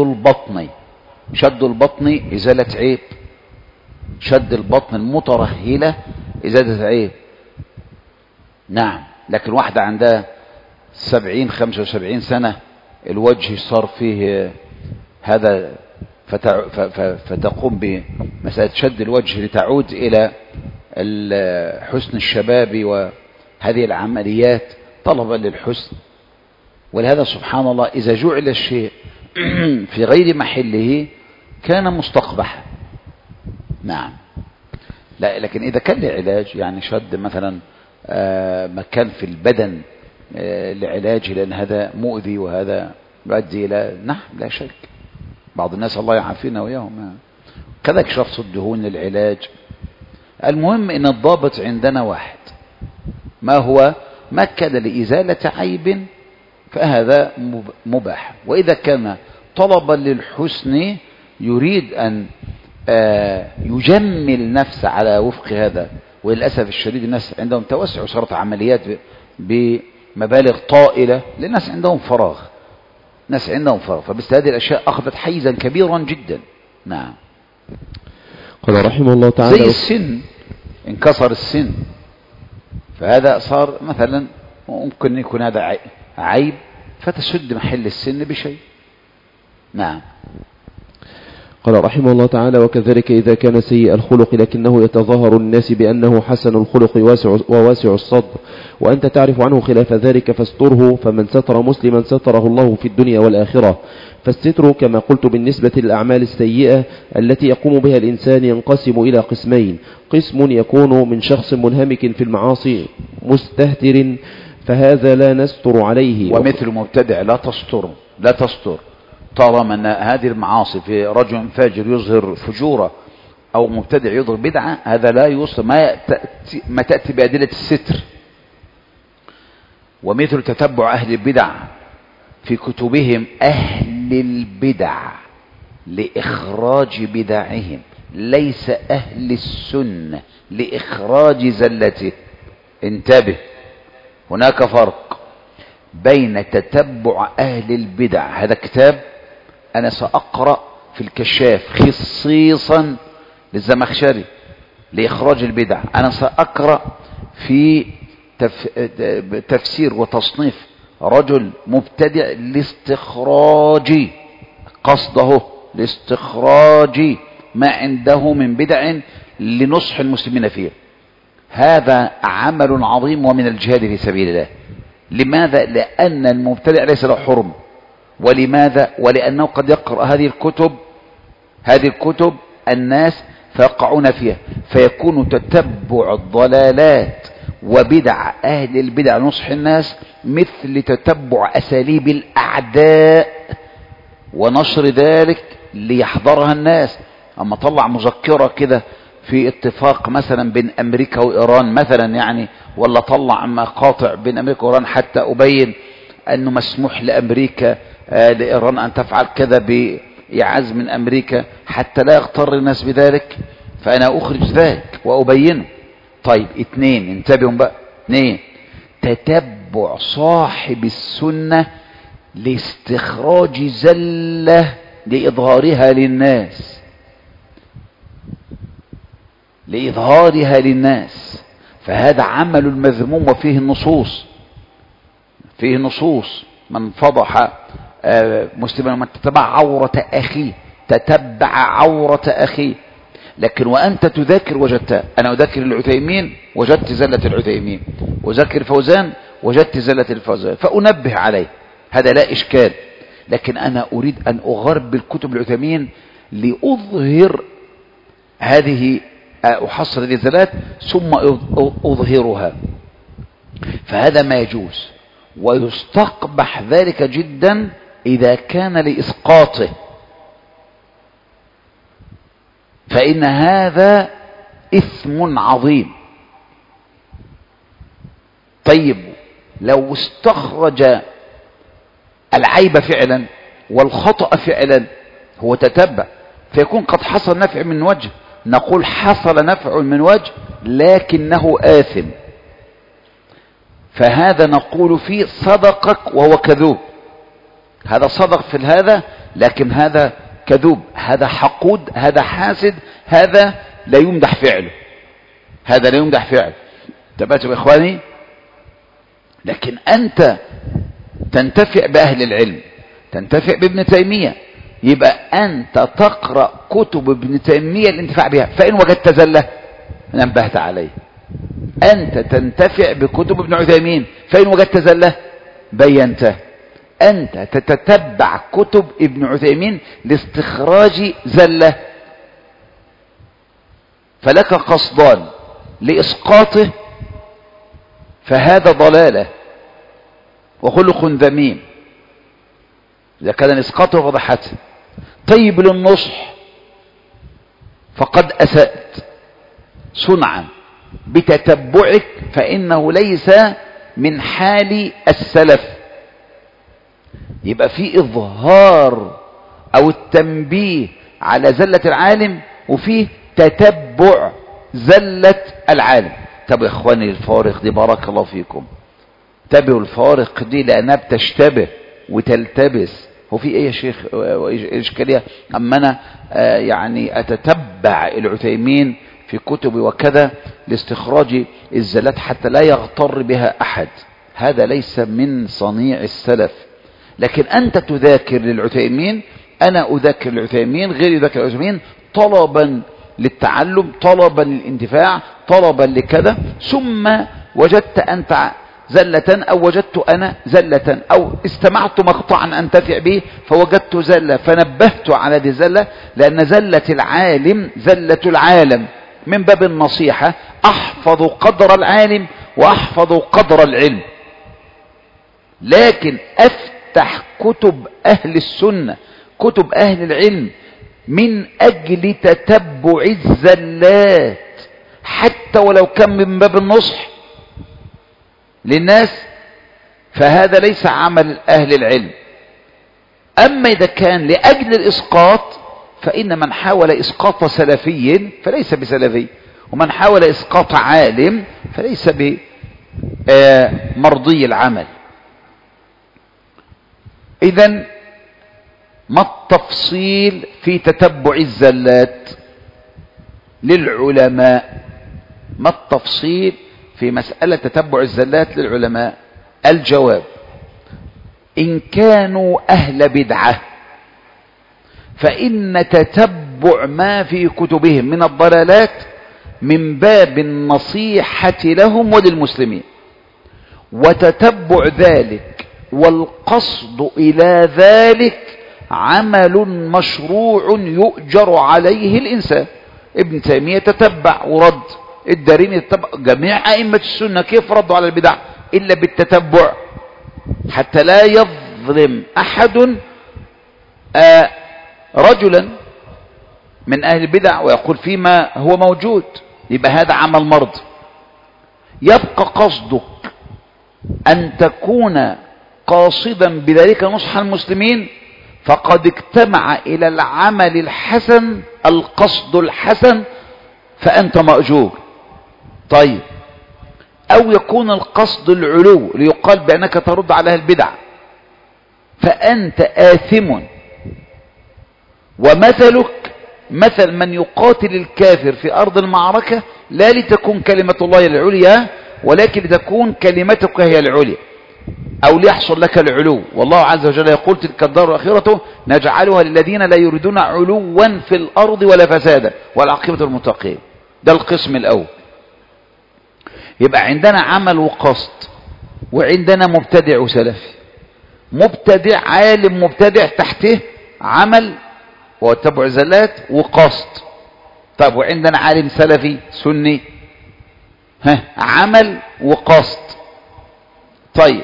شد البطن ازالة عيب. شد البطن المترهلة ازالة عيب. نعم. لكن واحدة عندها 70-75 سنة الوجه صار فيه هذا فتقوم بمسألة شد الوجه لتعود إلى حسن الشباب وهذه العمليات طلبا للحسن. ولهذا سبحان الله إذا جعل الشيء في غير محله كان مستقبحا. نعم. لا لكن إذا كان لعلاج، يعني شد مثلا مكان في البدن لعلاجه، لأن هذا مؤذي وهذا يؤدي إلى لا شك. بعض الناس الله يعافينا وياهم كذلك شفط الدهون للعلاج. المهم إن الضابط عندنا واحد، ما هو ما كان لإزالة عيب فهذا مباح. وإذا كان طلبا للحسن يريد أن يجمل نفسه على وفق هذا، وللأسف الشديد الناس عندهم توسع وصارت عمليات بمبالغ طائلة، للناس عندهم فراغ. فبس هذه الأشياء أخذت حيزا كبيرا جدا. نعم. قال رحمه الله تعالى زي السن، انكسر السن فهذا صار مثلا ممكن يكون هذا عيب فتسد محل السن بشيء. نعم. قال رحمه الله تعالى: وكذلك إذا كان سيء الخلق لكنه يتظاهر الناس بأنه حسن الخلق وواسع الصدر، وأنت تعرف عنه خلاف ذلك فاستره، فمن ستر مسلما ستره الله في الدنيا والآخرة. فالستر كما قلت بالنسبة للأعمال السيئة التي يقوم بها الإنسان ينقسم إلى قسمين: قسم يكون من شخص منهمك في المعاصي مستهتر فهذا لا نستر عليه، ومثل مبتدع لا تستر طالما أن هذه المعاصي في رجل فاجر يظهر فجورة أو مبتدع يظهر بدعة، هذا لا يستر. ما تأتي بأدلة الستر. ومثل تتبع أهل البدع في كتبهم أهل البدع لإخراج بدعهم، ليس أهل السنة لإخراج زلته. انتبه، هناك فرق بين تتبع أهل البدع، هذا كتاب أنا سأقرأ في الكشاف خصيصا للزمخشري لإخراج البدع، أنا سأقرأ في تفسير وتصنيف رجل مبتدع لاستخراج قصده لاستخراج ما عنده من بدع لنصح المسلمين فيه. هذا عمل عظيم ومن الجهاد في سبيل الله. لماذا؟ لأن المبتدع ليس له حرم. ولماذا؟ ولأنه قد يقرأ هذه الكتب الناس فيقعون فيها، فيكون تتبع الضلالات وبدع أهل البدع نصح الناس مثل تتبع أساليب الأعداء ونشر ذلك ليحضرها الناس. أما طلع مذكرة كده في اتفاق مثلا بين أمريكا وإيران مثلا يعني، ولا طلع مقاطع بين أمريكا وإيران حتى أبين أنه مسموح لأمريكا لإيران أن تفعل كذا بإعاز من أمريكا حتى لا يغتر الناس بذلك، فأنا أخرج ذلك وأبينه. طيب، 2 انتبهوا بقى، 2 تتبع صاحب السنة لاستخراج زلة لإظهارها للناس، فهذا عمل المذموم وفيه النصوص. من فضح مسلما من تتبع عورة أخيه. لكن وأنت تذاكر وجدتها. أنا أذاكر العثيمين وجدت زلة العثيمين، وذاكر فوزان وجدت زلة الفوزان، فأنبه عليه، هذا لا إشكال. لكن أنا أريد أن أغرب كتب العثيمين لأظهر هذه، أحصر هذه الزلات ثم أظهرها، فهذا ما يجوز، ويستقبح ذلك جدا إذا كان لإسقاطه، فإن هذا إثم عظيم. طيب، لو استخرج العيب فعلا والخطأ فعلا هو تتبع، فيكون قد حصل نفع من وجه، نقول حصل نفع من وجه لكنه آثم، فهذا نقول فيه صدقك وهو كذوب. هذا صدق في هذا لكن هذا كذوب، هذا حقود، هذا حاسد، هذا لا يمدح فعله، تبعتوا يا إخواني؟ لكن أنت تنتفع بأهل العلم، تنتفع بابن تيمية، يبقى أنت تقرأ كتب ابن تيمية الانتفاع بها، فإن وجدت زلة نبهت عليه. أنت تنتفع بكتب ابن عثيمين، فإن وجدت زلة بينته. أنت تتتبع كتب ابن عثيمين لاستخراج زلة، فلك قصدان لإسقاطه، فهذا ضلالة وخلق ذميم إذا كان إسقاطه فضحته. طيب، للنصح فقد أسأت صنعا بتتبعك، فإنه ليس من حال السلف. يبقى في إظهار أو التنبيه على زلة العالم، وفيه تتبع زلة العالم. طب يا إخواني، الفارق دي بارك الله فيكم، تابعوا الفارق دي لأنها بتشتبه وتلتبس. هو في ايه يا شيخ إشكالية أما أنا يعني أتتبع العثيمين في كتبي وكذا لاستخراج الزلات حتى لا يغتر بها أحد؟ هذا ليس من صنيع السلف. لكن أنت تذاكر للعثيمين، أنا أذاكر للعثيمين، غير يذاكر للعثيمين، طلبا للتعلم، طلبا للانتفاع، طلبا لكذا، ثم وجدت أنت زلة أو وجدت أنا زلة أو استمعت مقطعا أنتفع به فوجدت زلة فنبهت على هذه الزلة، لأن زلة العالم زلة العالم. من باب النصيحة أحفظ قدر العالم وأحفظ قدر العلم، لكن أفتح كتب أهل السنة، كتب أهل العلم، من أجل تتبع الزلات، حتى ولو كان من باب النصح للناس، فهذا ليس عمل أهل العلم. أما إذا كان لأجل الإسقاط فإن من حاول إسقاط سلفي فليس بسلفي، ومن حاول إسقاط عالم فليس بمرضي العمل. إذن ما التفصيل في تتبع الزلات للعلماء؟ ما التفصيل في مسألة تتبع الزلات للعلماء؟ الجواب: إن كانوا أهل بدعة فإن تتبع ما في كتبهم من الضلالات من باب النصيحة لهم وللمسلمين، وتتبع ذلك والقصد إلى ذلك عمل مشروع يؤجر عليه الإنسان. ابن تيمية تتبع ورد، الدارمي يتبع، جميع أئمة السنة كيف ردوا على البدع إلا بالتتبع، حتى لا يظلم أحد رجلا من أهل البدع ويقول فيما هو موجود، يبقى هذا عمل مرض. يبقى قصدك أن تكون قاصدا بذلك نصح المسلمين، فقد اجتمع إلى العمل الحسن القصد الحسن فأنت مأجور. طيب، أو يكون القصد العلو ليقال بأنك ترد على البدع فأنت آثم. ومثلك مثل من يقاتل الكافر في أرض المعركة لا لتكون كلمة الله العليا ولكن لتكون كلمتك هي العليا، أو ليحصل لك العلو. والله عز وجل يقول: تلك الدار الآخرة نجعلها للذين لا يريدون علوا في الأرض ولا فسادا والعاقبة للمتقين. ده القسم الأول. يبقى عندنا عمل وقصد، وعندنا مبتدع وسلفي. مبتدع عالم مبتدع تحته عمل وتبع زلات وقصد. طيب، وعندنا عالم سلفي سني عمل وقصد. طيب،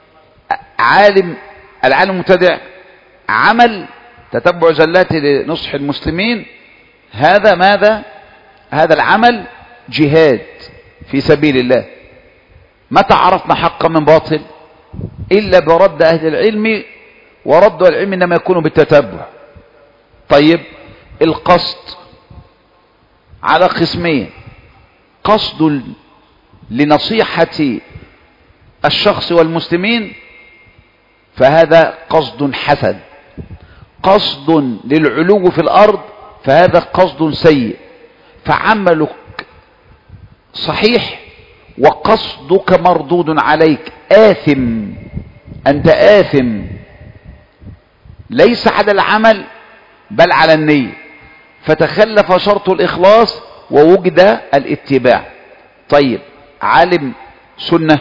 العالم المبتدع عمل تتبع زلات لنصح المسلمين، هذا ماذا؟ هذا العمل جهاد في سبيل الله. متى عرفنا حقا من باطل؟ إلا برد أهل العلم، ورد العلم إنما يكون بالتتبع. طيب، القصد على قسمين: قصد لنصيحة الشخص والمسلمين فهذا قصد حسن، قصد للعلو في الأرض فهذا قصد سيء. فعملك صحيح وقصدك مردود عليك، آثم، أنت آثم، ليس على العمل بل على النية، فتخلف شرط الإخلاص ووجد الاتباع. طيب، عالم سنة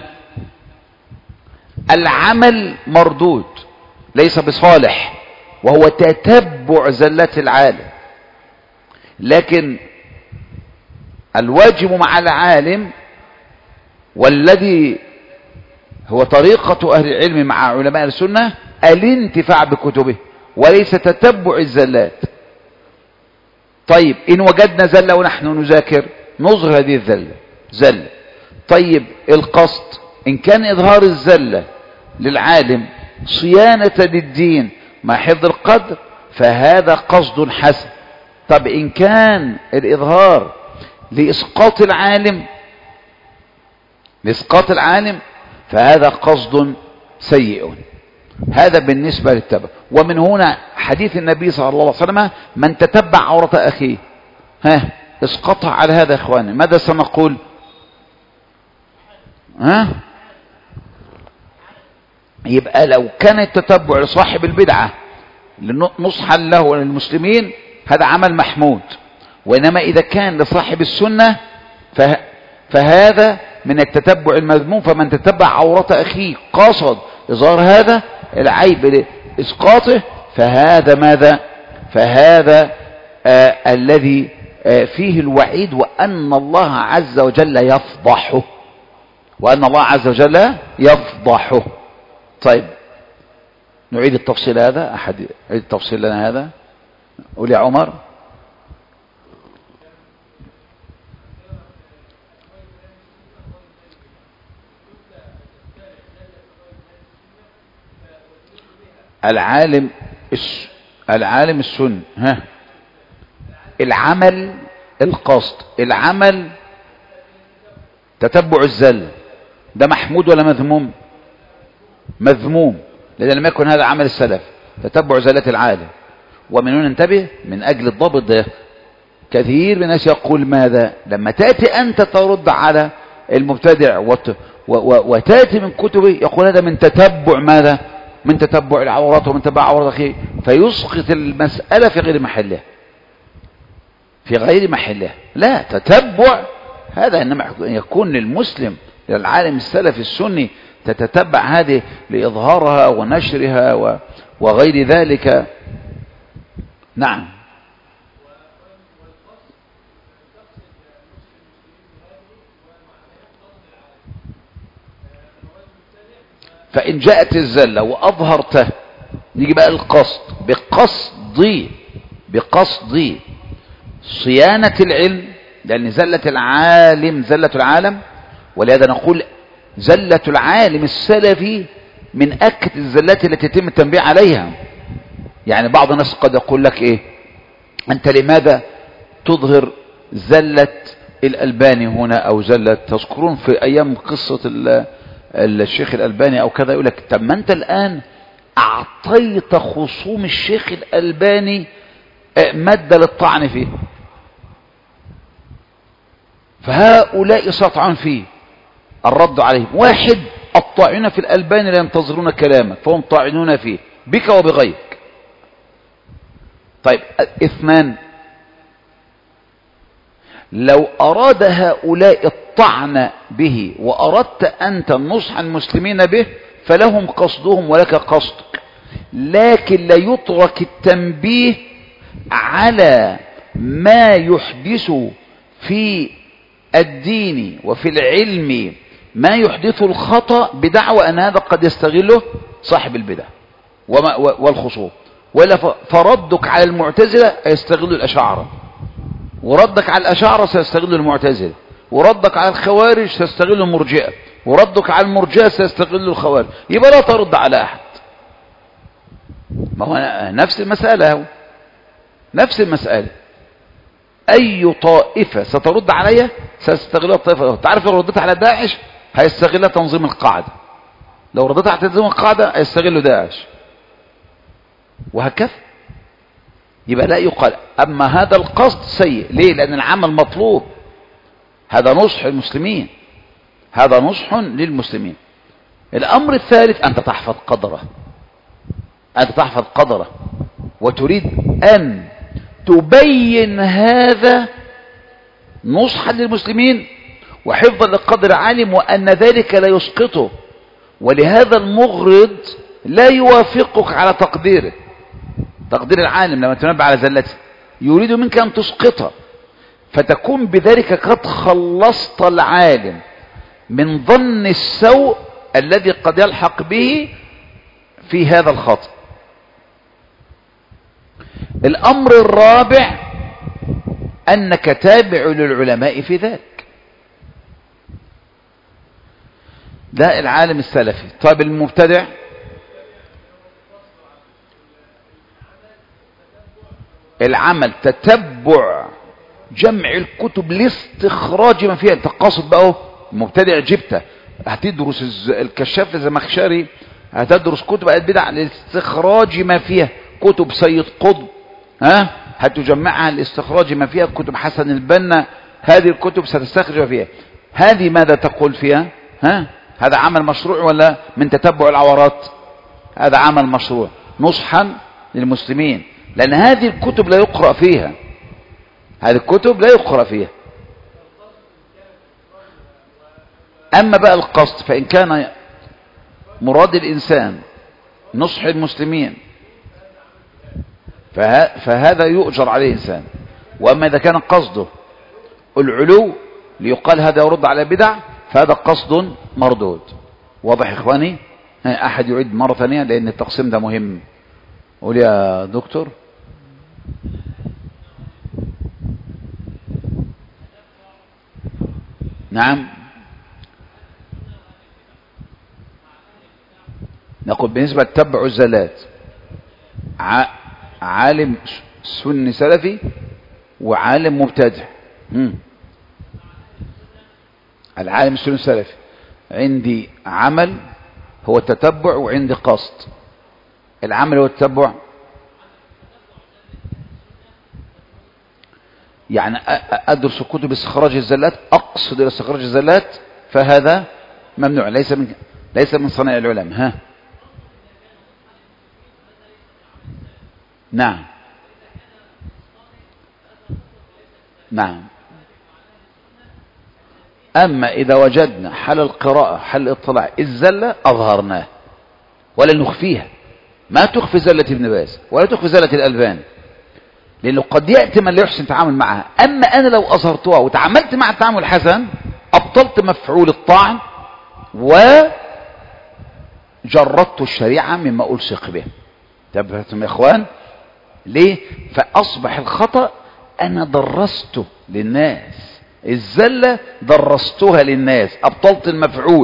العمل مردود ليس بصالح وهو تتبع زلات العالم، لكن الواجب مع العالم والذي هو طريقة أهل العلم مع علماء السنة الانتفاع بكتبه وليس تتبع الزلات. طيب، إن وجدنا زلة ونحن نذاكر نظهر هذه زلة. طيب، القصد إن كان إظهار الزلة للعالم صيانة للدين مع حفظ القدر فهذا قصد حسن. طب إن كان الإظهار لإسقاط العالم فهذا قصد سيء. هذا بالنسبة للتبع. ومن هنا حديث النبي صلى الله عليه وسلم: من تتبع عورة أخيه اسقطها على هذا. إخواني، ماذا سنقول؟ يبقى لو كان التتبع لصاحب البدعة نصحا له وللمسلمين هذا عمل محمود، وإنما إذا كان لصاحب السنة فهذا من التتبع المذموم. فمن تتبع عورة أخيه قصد إظهار هذا العيب لإسقاطه فهذا ماذا؟ فهذا الذي فيه الوعيد وأن الله عز وجل يفضحه، وأن الله عز وجل يفضحه. طيب، نعيد التفصيل هذا. أحد يعيد التفصيل لنا هذا؟ قول يا عمر. العالم العالم السني، ها، العمل، القصد، العمل، تتبع الزل، ده محمود ولا مذموم؟ مذموم، لأن لم يكن هذا عمل السلف، تتبع زلات العالم. ومن هنا ننتبه من أجل الضبط ده. كثير من الناس يقول ماذا لما تأتي أنت ترد على المبتدع وتأتي من كتبه، يقول هذا من تتبع ماذا؟ من تتبع العورات ومن تتبع عورات أخيه، فيسقط المسألة في غير محلها، في غير محلها. لا، تتبع هذا إنما يكون للمسلم، للعالم السلفي السني، تتتبع هذه لإظهارها ونشرها وغير ذلك. نعم. فإن جاءت الزلة وأظهرته، نيجي بقى القصد، بقصد صيانة العلم، لأن زلة العالم زلة العالم، ولهذا نقول زلة العالم السلفي من أكد الزلات التي يتم التنبيه عليها. يعني بعض الناس قد يقول لك إيه، أنت لماذا تظهر زلة الألباني هنا أو زلة، تذكرون في أيام قصة الشيخ الألباني أو كذا، يقول لك طب ما أنت الآن أعطيت خصوم الشيخ الألباني مادة للطعن فيه، فهؤلاء سطعون فيه، الرد عليهم. واحد، الطاعنون في الألباني لا ينتظرون كلامك فهم طاعنون فيه بك وبغيرك. طيب، اثنان، لو أراد هؤلاء الطعن به وأردت أنت نصح المسلمين به فلهم قصدهم ولك قصدك، لكن لا يترك التنبيه على ما يحدث في الدين وفي العلم، ما يحدث الخطأ بدعوى أن هذا قد يستغله صاحب البدع والخصوم. ولا فردك على المعتزلة يستغل الأشاعرة، وردك على الأشاعرة سيستغل المعتزلة، وردك على الخوارج سيستغل المرجئة، وردك على المرجئة سيستغل الخوارج. يبقى لا ترد على أحد. ما هو نفس المسألة، هو نفس المسألة. أي طائفة سترد عليها سيستغلها الطائفة. تعرف لو ردت على داعش هيستغلها تنظيم القاعدة، لو ردت على تنظيم القاعدة هيستغلوا داعش، وهكذا. يبقى لا يقال. أما هذا القصد سيء، ليه؟ لأن العمل مطلوب، هذا نصح المسلمين، هذا نصح للمسلمين. الأمر الثالث، أنت تحفظ قدره، أنت تحفظ قدره وتريد أن تبين هذا نصحا للمسلمين وحفظا لقدر العالم، وأن ذلك لا يسقطه، ولهذا المغرض لا يوافقك على تقديره، تقدير العالم لما تنبه على زلته، يريد منك أن تسقطه، فتكون بذلك قد خلصت العالم من ظن السوء الذي قد يلحق به في هذا الخطأ. الأمر الرابع، أنك تابع للعلماء في ذلك، ده العالم السلفي. طيب المبتدع، العمل تتبع جمع الكتب لاستخراج ما فيها. انت قاصد بقى المبتدع جبته، هتدرس الكشاف الزمخشري، هتدرس كتب البدع لاستخراج ما فيها، كتب سيد قطب هتجمعها لاستخراج ما فيها، كتب حسن البنا، هذه الكتب ستستخرج ما فيها. هذه ماذا تقول فيها؟ هذا عمل مشروع ولا من تتبع العورات؟ هذا عمل مشروع نصحا للمسلمين، لأن هذه الكتب لا يقرأ فيها، هذه الكتب لا يقرأ فيها. أما بقى القصد، فإن كان مراد الإنسان نصح المسلمين فهذا يؤجر عليه إنسان. وأما إذا كان قصده العلو ليقال هذا يرد على بدع، فهذا قصد مردود. واضح إخواني؟ أحد يعيد مرة ثانية لأن التقسيم ده مهم. قول يا دكتور. نعم، نقول بالنسبة لتتبع الزلات عالم سني سلفي وعالم مبتدع. العالم السني السلفي عندي عمل هو التتبع وعندي قصد. العمل هو التتبع، يعني أدرس كتب استخراج الزلات، أقصد إلى استخراج الزلات، فهذا ممنوع، ليس من صنائع العلماء. ها نعم نعم. أما إذا وجدنا حل القراءة حل الاطلاع الزلة أظهرناه ولا نخفيها. ما تخفي زلة ابن باز ولا تخفي زلة الألباني، لأنه قد يأتي من لا يحسن التعامل معها. أما أنا لو أظهرتها وتعاملت مع التعامل الحسن أبطلت مفعول الطعن وجردت الشريعة مما ألصق به. تبهتم يا إخوان ليه؟ فأصبح الخطأ أنا درسته للناس، الزلة درستها للناس، أبطلت المفعول.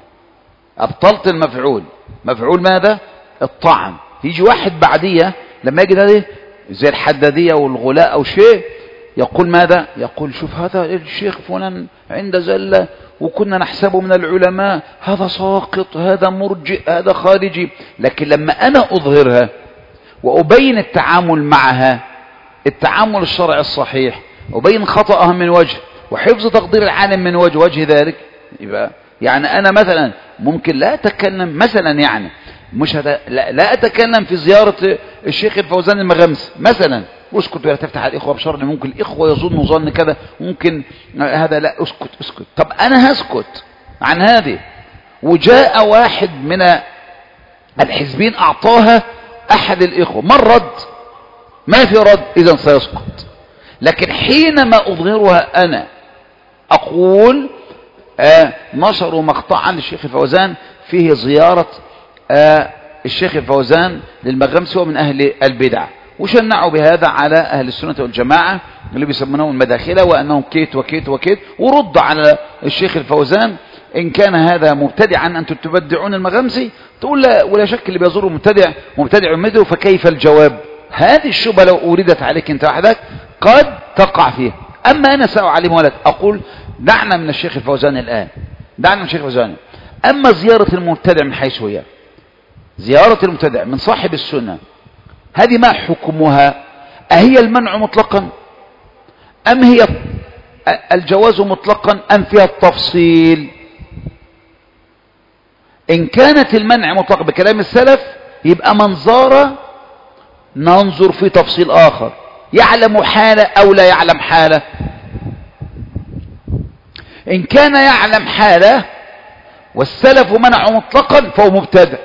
مفعول ماذا؟ الطعن. يجي واحد بعدية لما يجد هذه زي الحدادية والغلاء أو شيء يقول ماذا؟ يقول شوف هذا الشيخ فلان عند زلة وكنا نحسبه من العلماء، هذا ساقط، هذا مرجئ، هذا خارجي. لكن لما أنا أظهرها وأبين التعامل معها التعامل الشرعي الصحيح، وبين خطأها من وجه وحفظ تقدير العالم من وجه ذلك، يبقى يعني أنا مثلا ممكن لا أتكلم مثلا، يعني مش لا أتكلم في زيارة الشيخ الفوزان المغمسي مثلا، اسكت ولا تفتح الإخوة بشر، ممكن الإخوة يظنوا ظن كذا، ممكن هذا، لا اسكت. طب أنا هسكت عن هذه، وجاء واحد من الحزبين أعطاها أحد الإخوة، من رد؟ ما في رد، إذن سيسقط. لكن حينما أظهرها أنا أقول نشروا مقطعا للشيخ الفوزان فيه زيارة الشيخ الفوزان للمغمسي ومن أهل البدع، وشنعوا بهذا على أهل السنة والجماعة اللي بيسمونهم المداخلة، وأنهم كيت وكيت وكيت، ورد على الشيخ الفوزان إن كان هذا مبتدعا أنتم تبدعون المغمسي، تقول لا، ولا شك اللي بيزوره مبتدع مثله، فكيف الجواب؟ هذه الشبهة لو أوردت عليك أنت وحدك قد تقع فيها. أما أنا سأعلم ولد أقول دعنا من الشيخ الفوزان الآن، دعنا من الشيخ الفوزان. أما زيارة المبتدع من حيث هي زيارة المبتدع من صاحب السنة، هذه ما حكمها؟ أهي المنع مطلقا أم هي الجواز مطلقا أم فيها التفصيل؟ إن كانت المنع مطلق بكلام السلف يبقى من زار ننظر في تفصيل آخر، يعلم حالة أو لا يعلم حالة. إن كان يعلم حالة والسلف منعه مطلقا فهو مبتدع.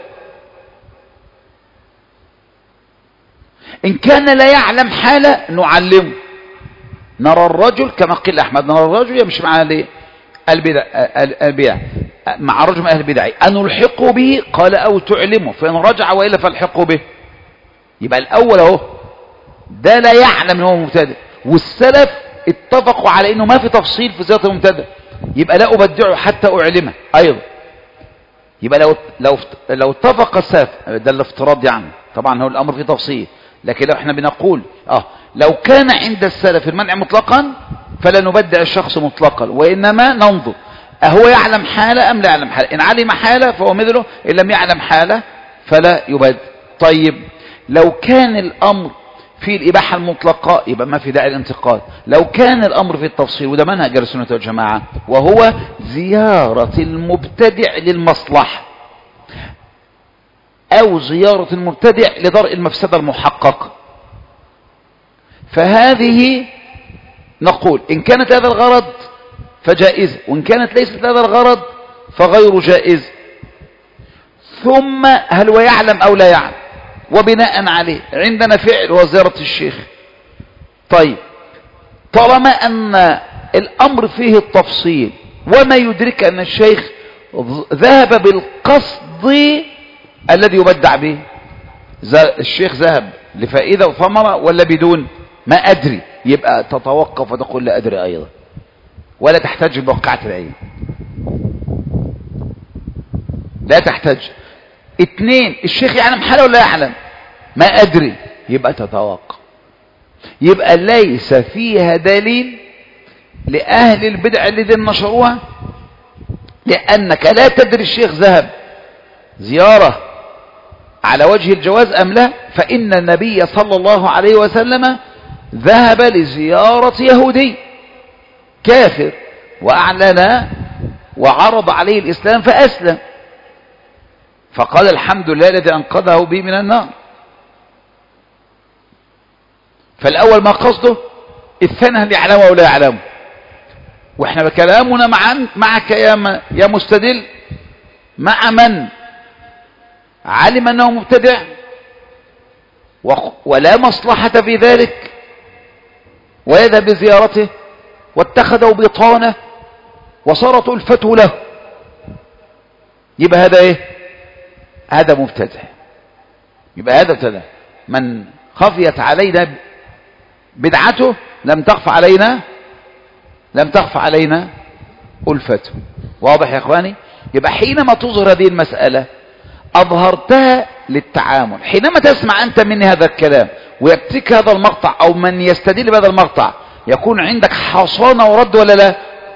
إن كان لا يعلم حالة نعلمه. نرى الرجل كما قيل أحمد، نرى الرجل يمشي مع البدع مع رجل من أهل البدع، أن نلحقه به قال أو تعلمه، فإن رجع وإلا فالحقه به. يبقى الأول أهو ده لا يعلم أنه مبتدع، والسلف اتفقوا على أنه ما في تفصيل في زيارة المبتدع، يبقى لا أبدعه حتى أعلمه أيضا. يبقى لو اتفق السلف، ده الافتراض يعني، طبعا هو الأمر فيه تفصيل، لكن لو احنا بنقول لو كان عند السلف المنع مطلقا فلا نبدع الشخص مطلقا، وإنما ننظر أهو يعلم حالة أم لا يعلم حالة. إن علم حالة فهو مثله، إن لم يعلم حالة فلا يبدع. طيب لو كان الأمر في الإباحة المطلقة يبقى ما في داعي الانتقاد. لو كان الأمر في التفصيل، وده منهج أهل السنة والجماعة، وهو زيارة المبتدع للمصلحة أو زيارة المبتدع لدرء المفسدة المحققة، فهذه نقول إن كانت هذا الغرض فجائزة، وإن كانت ليست هذا الغرض فغير جائز. ثم هل هو يعلم أو لا يعلم؟ وبناء عليه عندنا فعل وزيارة الشيخ. طيب طالما أن الأمر فيه التفصيل، وما يدرك أن الشيخ ذهب بالقصد الذي يبدع به، الشيخ ذهب لفائدة وثمرة ولا بدون؟ ما أدري، يبقى تتوقف وتقول لا أدري أيضا، ولا تحتاج بوقعة العين، لا تحتاج. 2 الشيخ يعلم حاله ولا يعلم؟ ما أدري، يبقى تتوقف. يبقى ليس فيها دليل لأهل البدع الذين نشروها، لأنك لا تدري الشيخ ذهب زيارة على وجه الجواز أم لا. فإن النبي صلى الله عليه وسلم ذهب لزيارة يهودي كافر وأعلن وعرض عليه الإسلام فأسلم، فقال الحمد لله الذي أنقذه بي من النار. فالأول ما قصده، الثاني هل يعلمه أو لا يعلمه. واحنا بكلامنا معك يا مستدل مع من علم أنه مبتدع ولا مصلحة في ذلك ويذهب بزيارته واتخذه بطانة وصارت ألفته له، يبقى هذا ايه؟ هذا مبتدع. يبقى هذا مبتدع. من خفيت علينا بدعته لم تخف علينا ألفته. واضح يا اخواني؟ يبقى حينما تظهر هذه المسألة أظهرتها للتعامل. حينما تسمع أنت مني هذا الكلام ويأتيك هذا المقطع أو من يستدل بهذا المقطع، يكون عندك حصانة ورد ولا لا؟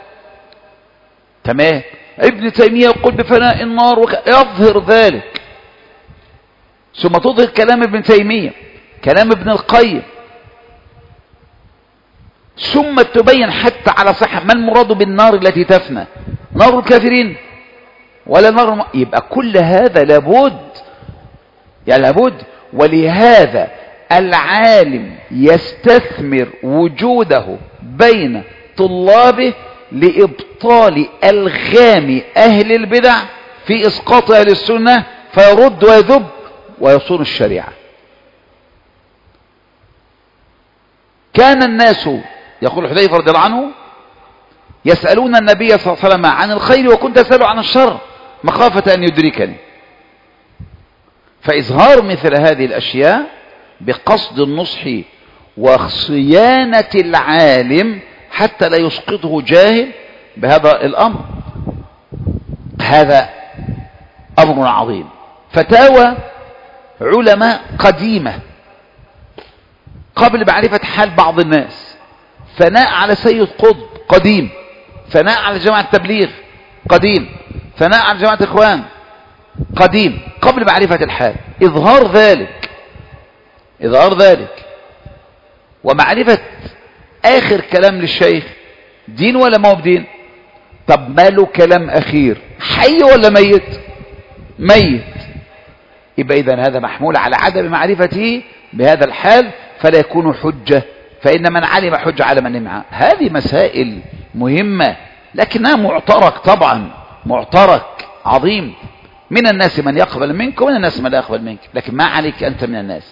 تمام. ابن تيمية يقول بفناء النار يظهر ذلك، ثم تظهر كلام ابن تيمية، كلام ابن القيم، ثم تبين حتى على صحة ما المراد بالنار التي تفنى، نار الكافرين ولا نار يبقى كل هذا لابد، يعني لابد. ولهذا العالم يستثمر وجوده بين طلابه لإبطال ألغام أهل البدع في إسقاط أهل السنة، فيرد ويذب ويصون الشريعة. كان الناس، يقول حذيفة رضي الله عنه، يسألون النبي صلى الله عليه وسلم عن الخير وكنت أسأله عن الشر مخافة أن يدركني. فإظهار مثل هذه الأشياء بقصد النصح وصيانة العالم حتى لا يسقطه جاهل بهذا الأمر، هذا أمر عظيم. فتاوى علماء قديمة قبل معرفة حال بعض الناس، ثناء على سيد قطب قديم، ثناء على جماعة التبليغ قديم، ثناء على جماعة الإخوان قديم، قبل معرفة الحال. إظهار ذلك ومعرفة آخر كلام للشيخ دين ولا ما هو بدين؟ طب ما له كلام أخير، حي ولا ميت؟ ميت. يبقى إذن هذا محمول على عدم معرفته بهذا الحال، فلا يكون حجة، فإن من علم حجة على من معه. هذه مسائل مهمة لكنها معترك، طبعا معترك عظيم. من الناس من يقبل منك ومن الناس من لا يقبل منك، لكن ما عليك أنت من الناس.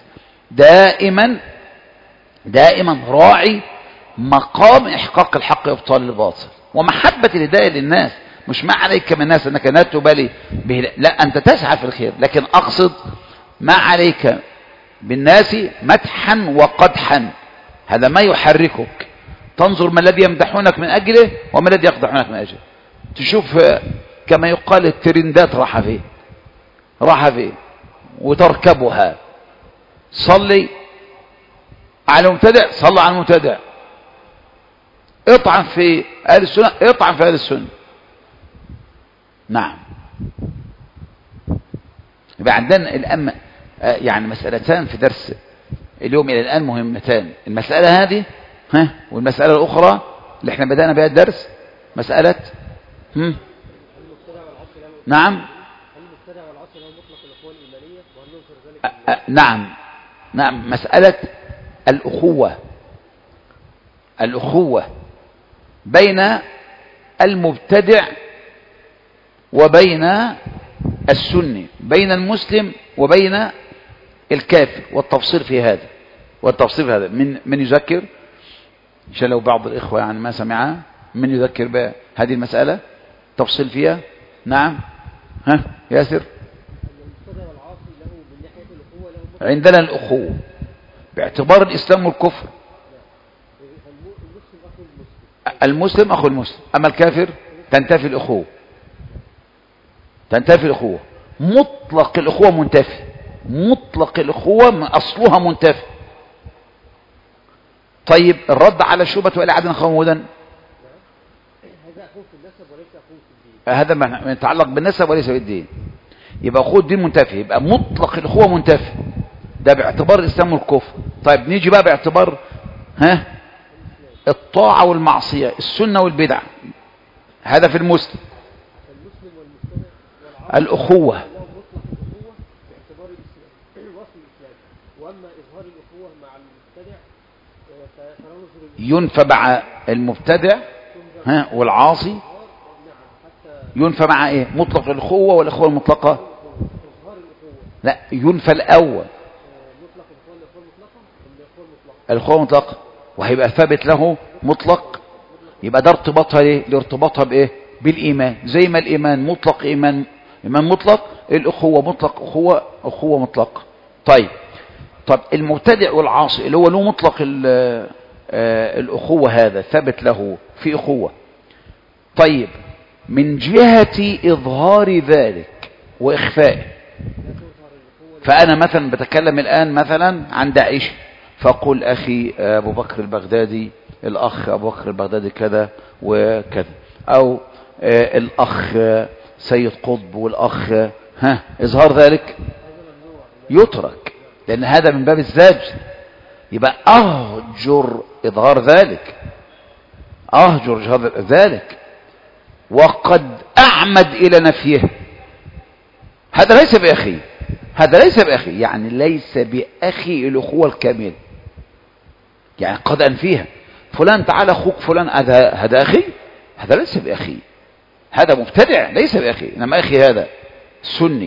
دائما راعي مقام إحقاق الحق وإبطال الباطل ومحبة الهداية للناس. مش ما عليك من الناس أنك لا تبالي به، لا، أنت تسعى في الخير، لكن أقصد ما عليك بالناس مدحا وقدحا، هذا ما يحركك. تنظر ما الذي يمدحونك من أجله وما الذي يقدحونك من أجله. تشوف كما يقال الترندات راح فيه وتركبها. صلي على المبتدع، صلى على المبتدع. اطعن في أهل السنة، اطعن في أهل السنة. نعم. يبقى عندنا الآن يعني مسألتان في درس اليوم إلى الآن مهمتان، المسألة هذه والمسألة الأخرى اللي احنا بدأنا بها الدرس، مسألة نعم نعم مسألة الأخوة بين المبتدع وبين السني، بين المسلم وبين الكافر، والتفصيل في هذا من يذكر عشان لو بعض الإخوة يعني ما سمعها، من يذكر بهذه المسألة تفصيل فيها. نعم ياسر. عندنا الأخوة باعتبار الإسلام والكفر. المسلم أخو المسلم، أما الكافر تنتفي الأخوة. مطلق الأخوة منتفي، مطلق الأخوة أصلها منتفي. طيب الرد على شبهة وإلى عدن خودا، هذا ما يتعلق بالنسب وليس بالدين، يبقى أخوة الدين منتفي، يبقى مطلق الأخوة منتفي، ده باعتبار الإسلام والكفر. طيب نيجي بقى باعتبار الطاعة والمعصية، السنة والبدع، هذا في المسلم الأخوة. ينفى مع المبتدع والعاصي، ينفى مع ايه؟ مطلق الأخوة والأخوة المطلقة؟ لا، ينفى الأول الأخوة المطلقة، وهيبقى ثابت له مطلق. يبقى ده ارتباطها ليه؟ لارتباطها بايه؟ بالإيمان، زي ما الإيمان مطلق إيمان مطلق، الأخوة مطلق أخوة مطلقة. طيب المبتدع والعاصي اللي هو له مطلق الأخوة، هذا ثبت له في أخوة. طيب من جهة إظهار ذلك وإخفائه، فأنا مثلا بتكلم الآن مثلا عن داعش، فأقول أخي أبو بكر البغدادي، الأخ أبو بكر البغدادي كذا وكذا، أو الأخ سيد قطب والأخ إظهار ذلك يترك، لأن هذا من باب الزجر. يبقى أهجر إظهار ذلك، أهجر ذلك، وقد أعمد إلى نفيه. هذا ليس بأخي، هذا ليس بأخي، يعني ليس بأخي الأخوة الكاملة، يعني قد أنفيها. فلان تعالى أخوك فلان، هذا أخي؟ هذا ليس بأخي، هذا مبتدع ليس بأخي، إنما أخي هذا سني.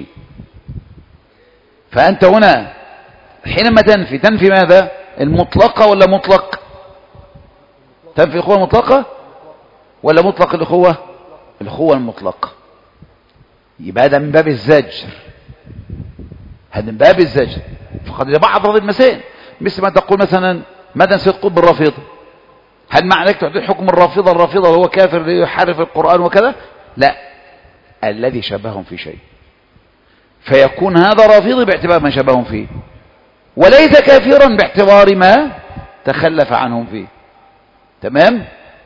فأنت هنا حينما تنفي ماذا؟ المطلقة ولا مطلق؟ تنفي الأخوة المطلقة ولا مطلق الأخوة؟ الأخوة المطلقة. يبقى هذا من باب الزجر، هذا من باب الزجر. فقد بعض المسائل مثل ما تقول مثلا ماذا سيد قطب الرافضة، هل معنى انك تعطي حكم الرافضة هو كافر يحرف القرآن وكذا؟ لا، الذي شبههم في شيء، فيكون هذا رافضي باعتبار ما شبههم فيه، وليس كافرا باعتبار ما تخلف عنهم فيه. تمام؟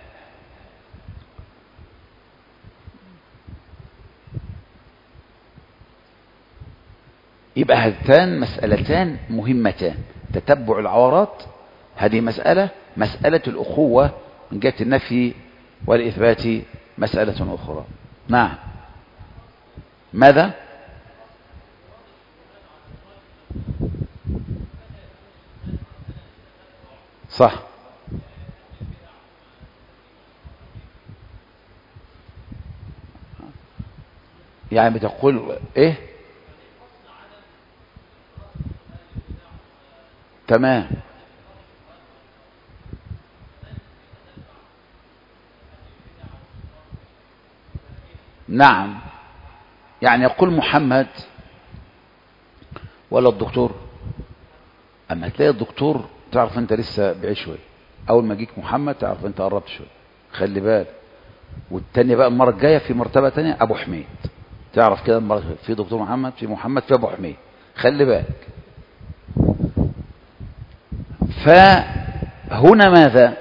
يبقى هاتان مسألتان مهمتان، تتبع العورات، هذه مسألة الأخوة من جهة النفي والإثبات مسألة أخرى. نعم. ماذا؟ صح. يعني بتقول ايه؟ تمام. نعم، يعني يقول محمد ولا الدكتور، اما تلاقي الدكتور تعرف انت لسه بعيد شويه، اول ما يجيك محمد تعرف انت قربت شويه، خلي بالك. والتاني بقى المره الجايه في مرتبه تانية ابو حميد، تعرف كده المره في دكتور محمد، في محمد، في ابو حميد، خلي بالك. فهنا ماذا؟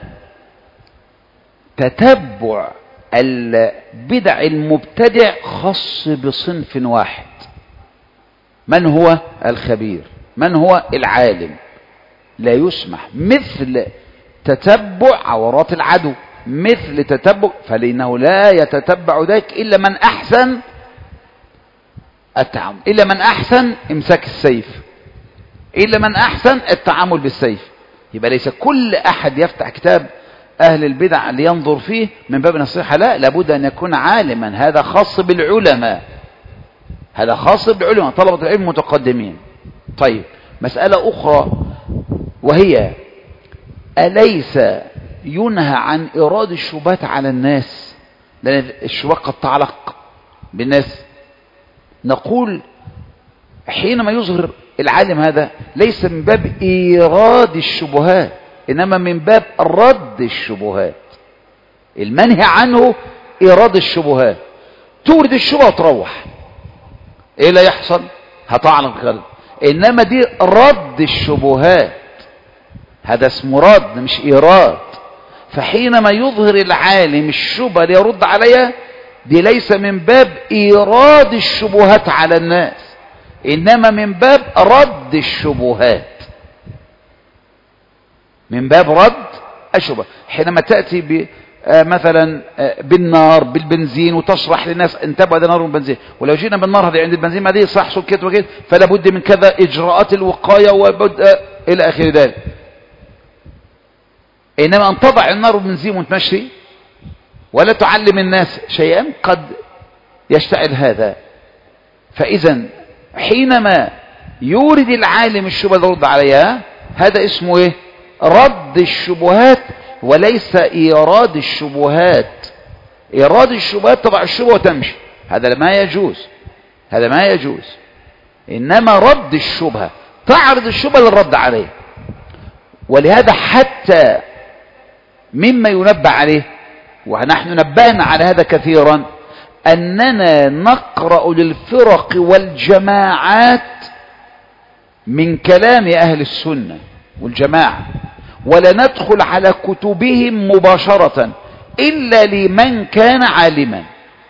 تتبع البدع المبتدع خاص بصنف واحد، من هو الخبير، من هو العالم، لا يسمح مثل تتبع عورات العدو، مثل تتبع، فلأنه لا يتتبع ذلك إلا من أحسن التعامل، إلا من أحسن إمساك السيف، إلا من أحسن التعامل بالسيف. يبقى ليس كل أحد يفتح كتاب أهل البدع لينظر فيه من باب النصيحة، لا، لابد أن يكون عالما. هذا خاص بالعلماء، هذا خاص بالعلماء، طلبة العلم متقدمين. طيب مسألة أخرى، وهي أليس ينهى عن إيراد الشبهات على الناس، لأن الشبهات قد تعلق بالناس. نقول حينما يظهر العالم هذا ليس من باب إيراد الشبهات، إنما من باب رد الشبهات. المنهي عنه إيراد الشبهات، تورد الشبهة تروح، إيه لا يحصل؟ هتعلق غلط. إنما دي رد الشبهات، هذا اسمه رد مش إيراد. فحينما يظهر العالم الشبهة ليرد عليها، دي ليس من باب إيراد الشبهات على الناس، إنما من باب رد الشبهات، من باب رد الشبهة. حينما تأتي مثلا بالنار بالبنزين وتشرح للناس انتبهوا ده نار والبنزين، ولو جينا بالنار هذه عند البنزين ما دي صح كده وكده، فلا بد من كذا إجراءات الوقاية وبد إلى آخر ذلك. إنما أن تضع النار والبنزين وتمشي ولا تعلم الناس شيئا قد يشتعل هذا. فإذا حينما يورد العالم الشبهة يرد عليها، هذا اسمه ايه؟ رد الشبهات وليس إيراد الشبهات. إيراد الشبهات تضع الشبهة وتمشي، هذا ما يجوز، هذا ما يجوز. إنما رد الشبهة تعرض الشبهة للرد عليه. ولهذا حتى مما ينبه عليه، ونحن نبهنا على هذا كثيرا، أننا نقرأ للفرق والجماعات من كلام أهل السنة والجماعة، ولا ندخل على كتبهم مباشرة إلا لمن كان عالما،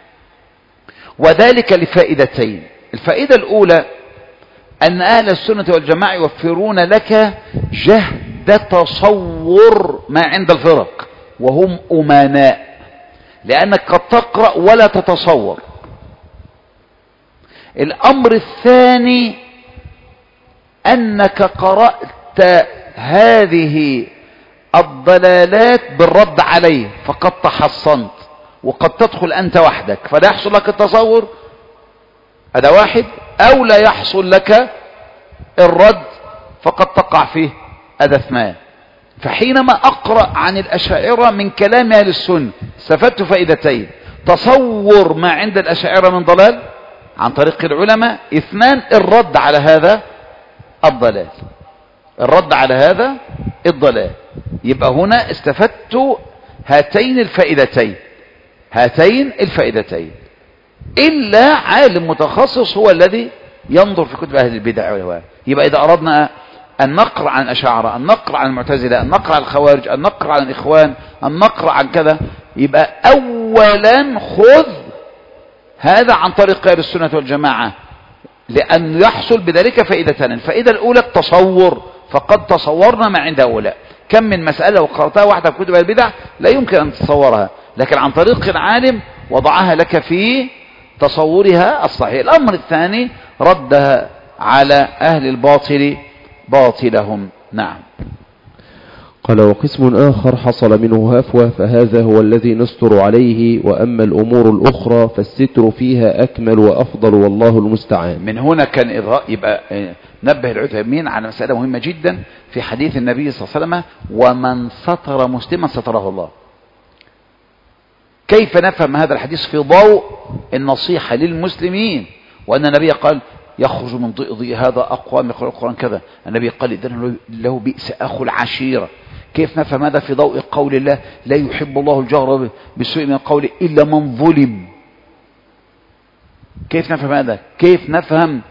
وذلك لفائدتين. الفائدة الأولى أن أهل السنة والجماعة يوفرون لك جهد تصور ما عند الفرق، وهم أمناء، لأنك قد تقرأ ولا تتصور. الأمر الثاني أنك قرأت هذه الضلالات بالرد عليه، فقد تحصنت، وقد تدخل أنت وحدك فلا يحصل لك التصور، هذا واحد، أو لا يحصل لك الرد فقد تقع فيه، هذا اثنان. فحينما أقرأ عن الأشاعرة من كلام أهل السنة استفدت فائدتين: تصور ما عند الأشاعرة من ضلال عن طريق العلماء، اثنان الرد على هذا الضلال، الرد على هذا الضلال. يبقى هنا استفدت هاتين الفائدتين، هاتين الفائدتين. إلا عالم متخصص هو الذي ينظر في كتب أهل البدع والهوى. يبقى إذا أردنا أن نقرأ عن أشاعرة، أن نقرأ عن المعتزلة، أن نقرأ عن الخوارج، أن نقرأ عن الإخوان، أن نقرأ عن كذا، يبقى أولا خذ هذا عن طريق أهل السنة والجماعة، لأن يحصل بذلك فائدتان. الفائدة الأولى التصور، فقد تصورنا ما عند هؤلاء. كم من مسألة وقرأتها واحدة في كتب البدع لا يمكن أن تتصورها، لكن عن طريق العالم وضعها لك في تصورها الصحيح. الأمر الثاني ردها على أهل الباطل باطلهم. نعم. قال: وقسم آخر حصل منه هفوة، فهذا هو الذي نستر عليه، وأما الأمور الأخرى فالستر فيها أكمل وأفضل، والله المستعان. من هنا كان يبقى نبه العثيمين على مسألة مهمة جدا في حديث النبي صلى الله عليه وسلم: ومن ستر مسلما ستره الله. كيف نفهم هذا الحديث في ضوء النصيحة للمسلمين، وأن النبي قال: يخرج من ضئضئ هذا أقوى من القرآن كذا، النبي قال: إذن له بئس أخو العشيرة. كيف نفهم هذا في ضوء قول الله: لا يحب الله الجهر بالسوء من القول إلا من ظلم؟ كيف نفهم هذا؟ كيف نفهم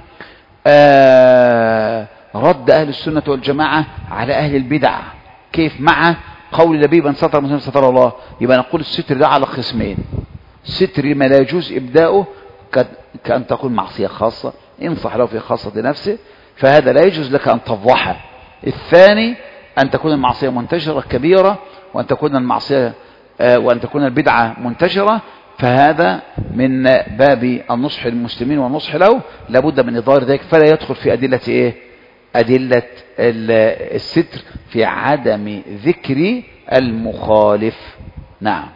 رد أهل السنة والجماعة على أهل البدع؟ كيف مع قول النبي: من ستر مسلم ستر الله؟ يبقى نقول الستر ده على قسمين: ستر ما لا يجوز إبداؤه كأن تكون معصية خاصة انصح له في خاصة نفسه، فهذا لا يجوز لك أن تفضحه. الثاني أن تكون المعصية منتشرة كبيرة، وأن تكون المعصية وأن تكون البدعة منتشرة، فهذا من باب النصح للمسلمين والنصح له، لابد من إظهار ذلك، فلا يدخل في أدلة إيه؟ أدلة الستر في عدم ذكر المخالف. نعم.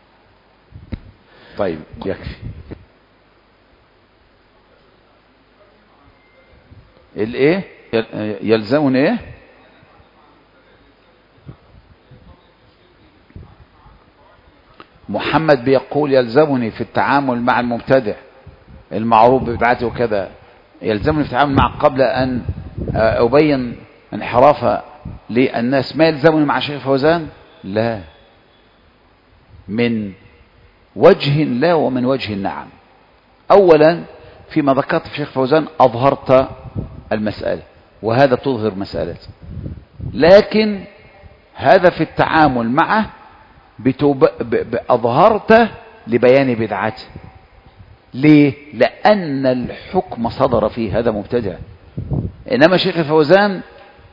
طيب يكفي. الايه يلزمني ايه؟ محمد بيقول: يلزمني في التعامل مع المبتدع المعروف ببدعته وكذا، يلزمني في التعامل معه قبل أن أبين انحراف للناس. ما يلزمني مع شيخ فوزان؟ لا، من وجه لا ومن وجه نعم. أولا فيما ذكرت في شيخ فوزان أظهرت المسألة، وهذا تظهر مسألته. لكن هذا في التعامل معه أظهرته لبيان بدعته. ليه؟ لأن الحكم صدر فيه، هذا مبتدع. إنما شيخ الفوزان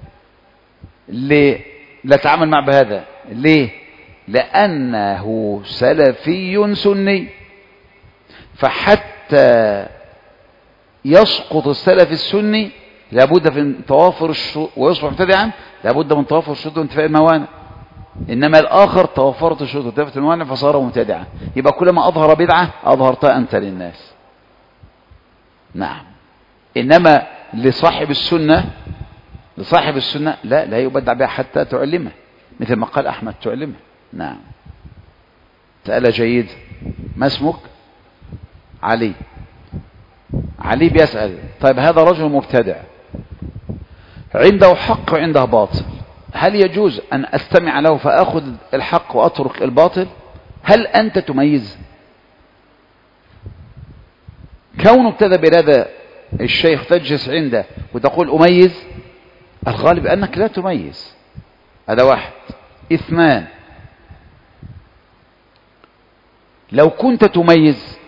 لا تعامل مع بهذا. ليه؟ لأنه سلفي سني، فحتى يسقط السلف السني لابد من توافر الشروط ويصبح مبتدعا، لابد من توافر الشروط وانتفاء الموانع. إنما الآخر توفرت الشروط وانتفاء الموانع فصار مبتدعا. يبقى كلما أظهر بدعة أظهرتها أنت للناس. نعم. إنما لصاحب السنة لا يبدع بها حتى تعلمه، مثل ما قال أحمد تعلمه. نعم. سأل جيد. ما اسمك؟ علي. علي بيسأل طيب هذا رجل مبتدع عنده حق وعنده باطل، هل يجوز أن أستمع له فأخذ الحق وأترك الباطل؟ هل أنت تميز؟ كونه ابتدى بهذا الشيخ تجلس عنده وتقول أميز، الغالب أنك لا تميز. هذا واحد. اثنان، لو كنت تميز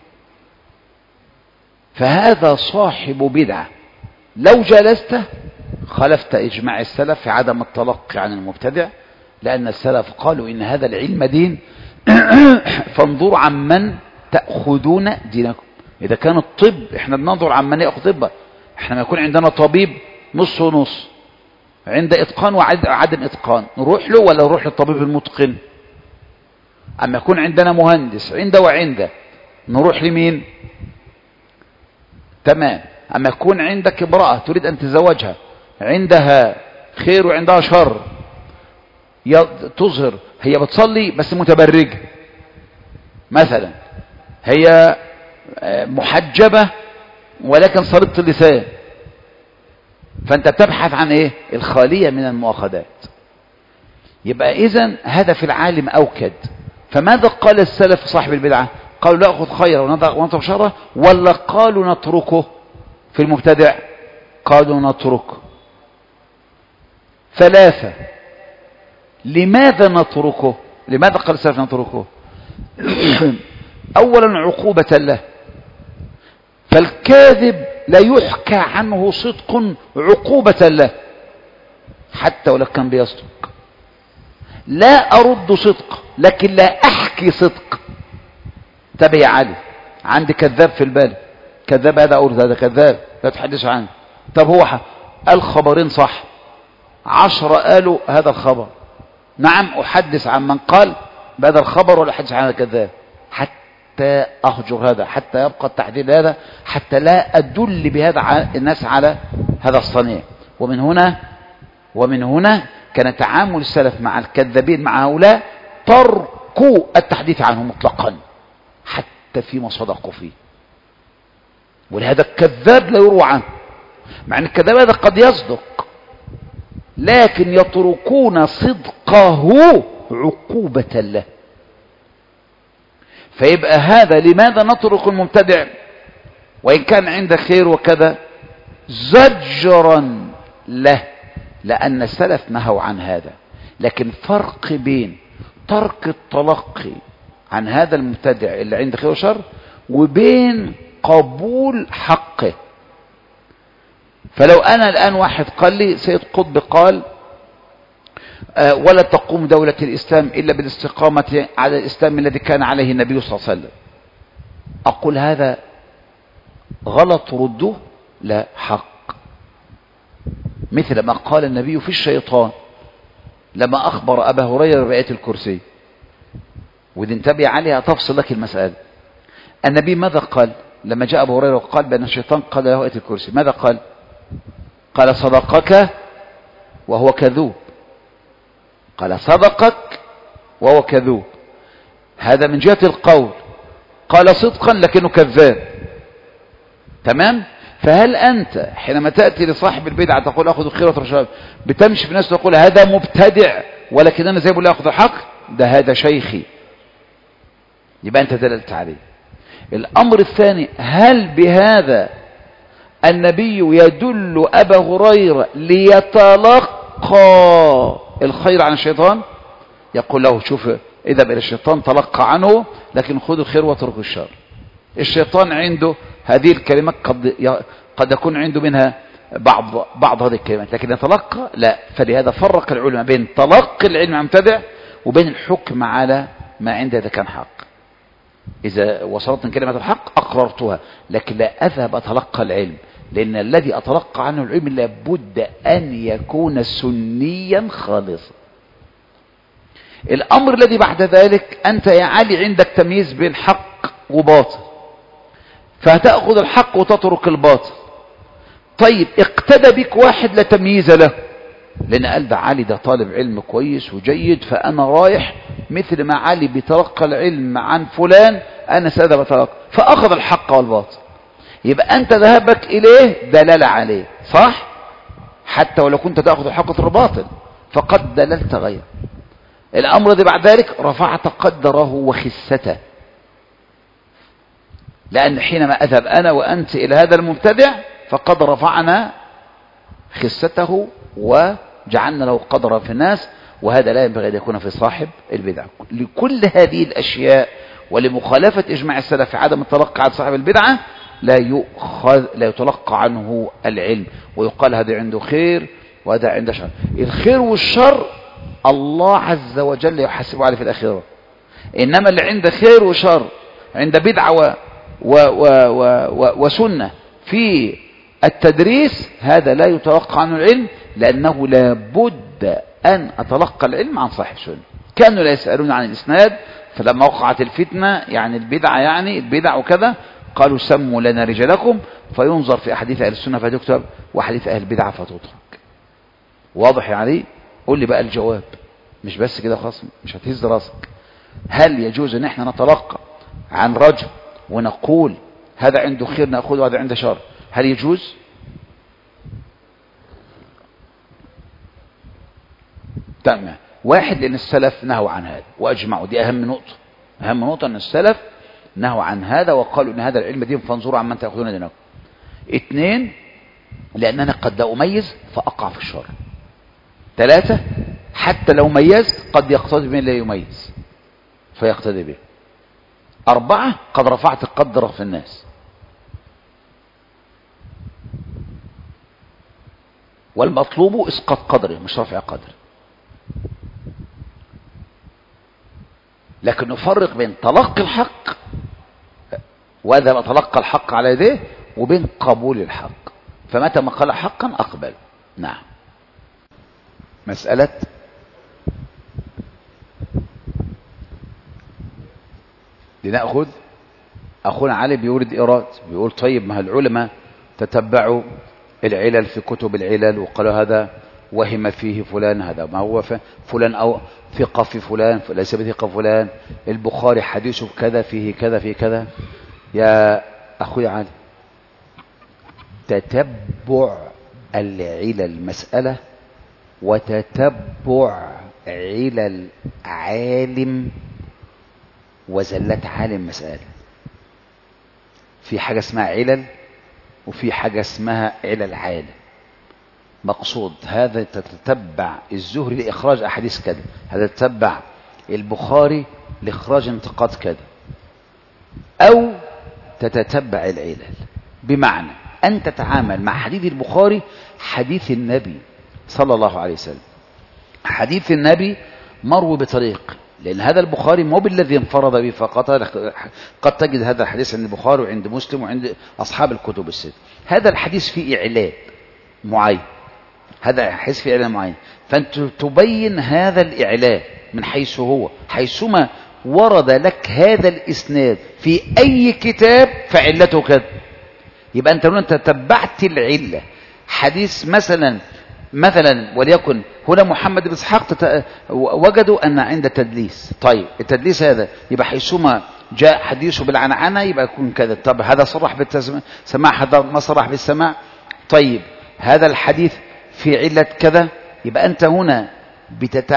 فهذا صاحب بدعة، لو جلسته خالفت إجماع السلف في عدم التلقي عن المبتدع، لأن السلف قالوا إن هذا العلم دين فانظروا عمن تأخذون دينكم. إذا كان الطب إحنا بننظر عمن يأخذ طبا، إحنا ما يكون عندنا طبيب نص ونص، عند إتقان وعدم إتقان، نروح له ولا نروح للطبيب المتقن؟ أما يكون عندنا مهندس عنده وعنده، نروح لمين؟ تمام. أما يكون عندك امرأة تريد أن تزوجها، عندها خير وعندها شر، تظهر هي بتصلي بس متبرجة مثلا، هي محجبة ولكن صلبت اللسان، فأنت تبحث عن إيه؟ الخالية من المؤاخذات. يبقى إذن هذا في العالم أوكد. فماذا قال السلف صاحب البدعة؟ قالوا نأخذ خيره ونترك شره، ولا قالوا نتركه في المبتدع؟ قالوا نتركه. ثلاثة، لماذا نتركه؟ لماذا قال السلف نتركه؟ أولا عقوبة له، فالكاذب لا يحكى عنه صدق عقوبة له حتى ولو كان بيصدق. لا أرد صدق لكن لا أحكي صدق. تبع يا علي، عندي كذاب في البال، كذاب هذا أقول هذا كذاب لا تحدث عنه. طب هو قال خبرين صح، 10 قالوا هذا الخبر، نعم أحدث عن من قال بهذا الخبر ولا أحدث عن هذا الكذاب، حتى أهجر هذا، حتى يبقى التحديد هذا، حتى لا أدل بهذا الناس على هذا الصنيع. ومن هنا كان تعامل السلف مع الكذابين مع هؤلاء تركوا التحديث عنهم مطلقا حتى فيما صدقوا فيه. ولهذا الكذاب لا يروى عنه، مع أن الكذاب هذا قد يصدق، لكن يتركون صدقه عقوبة له. فيبقى هذا لماذا نترك المبتدع وإن كان عنده خير وكذا؟ زجرا له، لأن السلف نهوا عن هذا. لكن فرق بين ترك التلقي عن هذا المبتدع اللي عنده خير وشر وبين قبول حقه. فلو أنا الآن واحد قال لي سيد قطب قال ولا تقوم دولة الإسلام إلا بالاستقامة على الإسلام الذي كان عليه النبي صلى الله عليه وسلم، أقول هذا غلط رده؟ لا، حق. مثل ما قال النبي في الشيطان لما أخبر أبا هريرة بآية الكرسي، وإذا انتبه عليها تفصل لك المسألة. النبي ماذا قال لما جاء أبو هريرة وقال بأن الشيطان قال له آية الكرسي؟ ماذا قال؟ قال صدقك وهو كذوب. قال صدقك وهو كذوب، هذا من جهة القول. قال صدقا لكنه كذاب. تمام؟ فهل أنت حينما تأتي لصاحب البدعة تقول أخذ الخير والرشاد، بتمشي في الناس تقول هذا مبتدع ولكن أنا زي بقول أخذ الحق؟ ده هذا شيخي، يبقى أنت دللت عليه. الأمر الثاني، هل بهذا النبي يدل أبا هريرة ليتلقى الخير عن الشيطان، يقول له شوف اذهب إلى الشيطان تلقى عنه، لكن خذ الخير واترك الشر. الشيطان عنده هذه الكلمات قد يكون عنده منها بعض هذه الكلمات، لكن يتلقى لا. فلهذا فرق العلماء بين تلقي العلم عن مبتدع وبين الحكم على ما عنده إذا كان حق. إذا وصلتني كلمة الحق أقررتها، لكن لا أذهب أتلقى العلم، لأن الذي أتلقى عنه العلم لابد أن يكون سنيا خالصا. الأمر الذي بعد ذلك، أنت يا علي عندك تمييز بين حق وباطل، فهتأخذ الحق وتترك الباطل. طيب اقتدى بك واحد لا تمييز له، لأن قال ده علي ده طالب علم كويس وجيد، فأنا رايح مثل ما علي بيتلقى العلم عن فلان أنا سأذهب أتلقى، فأخذ الحق والباطل. يبقى أنت ذهبك إليه دلالة عليه، صح؟ حتى ولو كنت تأخذ الحق والباطل فقد دللت غيره. الأمر الذي بعد ذلك رفعت قدره وخسته، لأن حينما أذهب أنا وأنت إلى هذا المبتدع فقد رفعنا خسته وجعلنا له قدرا في الناس، وهذا لا ينبغي أن يكون في صاحب البدعة. لكل هذه الأشياء ولمخالفة إجماع السلف في عدم التلقي عن صاحب البدعة لا يتلقى عنه العلم، ويقال هذا عنده خير وهذا عنده شر. الخير والشر الله عز وجل يحاسبه عليه في الآخرة، إنما اللي عنده خير وشر، عند بدعة وسنة في التدريس، هذا لا يتلقى عنه العلم، لأنه لابد أن أتلقى العلم عن صاحب سنة. كانوا لا يسألون عن الإسناد، فلما وقعت الفتنة يعني البدع وكذا، قالوا سموا لنا رجالكم، فينظر في أحاديث أهل السنة فتكتب وأحاديث أهل البدع فتترك. واضح يا علي؟ قول لي بقى الجواب، مش بس كده خلاص، مش هتهز راسك. هل يجوز ان احنا نتلقى عن رجل ونقول هذا عنده خير نأخذه وهذا عنده شر؟ هل يجوز؟ تمام. واحد، لأن السلف نهوا عن هذا وأجمعوا، دي أهم نقطة أن السلف نهوا عن هذا وقالوا أن هذا العلم دين فانظروا عمن تأخذون دينكم. 2، لأننا قد لا أميز فأقع في الشر. 3، حتى لو ميزت قد يقتدي بمن لا يميز فيقتدي به. 4، قد رفعت قدره في الناس. والمطلوب اسقاط قدره مش رفع قدره. لكن نفرق بين تلقي الحق وهذا تلقى الحق على يديه، وبين قبول الحق، فمتى ما قال حقا أقبل. نعم. مسألة لنأخذ أخونا علي بيورد إيراد، بيقول طيب ما العلماء تتبعوا العلل في كتب العلل وقالوا هذا وهم فيه فلان، هذا ما هو فلان أو ثقة في فلان ليس بثقة فلان، البخاري حديثه كذا فيه كذا فيه كذا. يا أخوي علي، تتبع العلل مسألة، وتتبع علل عالم وزلات عالم مسألة. في حاجة اسمها علل وفي حاجة اسمها علل عالم. مقصود هذا تتتبع الزهري لإخراج أحاديث كذا، هذا تتبع البخاري لإخراج انتقاد كذا، أو تتتبع العلل، بمعنى أن تتعامل مع حديث البخاري حديث النبي صلى الله عليه وسلم. حديث النبي مروي بطريق، لأن هذا البخاري مو بالذي انفرد به فقط، قد تجد هذا الحديث عند البخاري وعند مسلم وعند أصحاب الكتب الست. هذا الحديث فيه إعلان معين، هذا حديث فيه إعلان معين، فأنت تبين هذا الإعلان من حيث هو، حيثما ورد لك هذا الإسناد في أي كتاب فعلته كذا. يبقى أنت لو تتبعت العلة، حديث مثلا وليكن هنا محمد بن اسحاق وجدوا أن عند تدليس، طيب التدليس هذا يبقى حيثما جاء حديثه بالعنعنة يبقى يكون كذا. طب هذا صرح بالسماع، هذا ما صرح بالسماع. طيب هذا الحديث في علة كذا، يبقى أنت هنا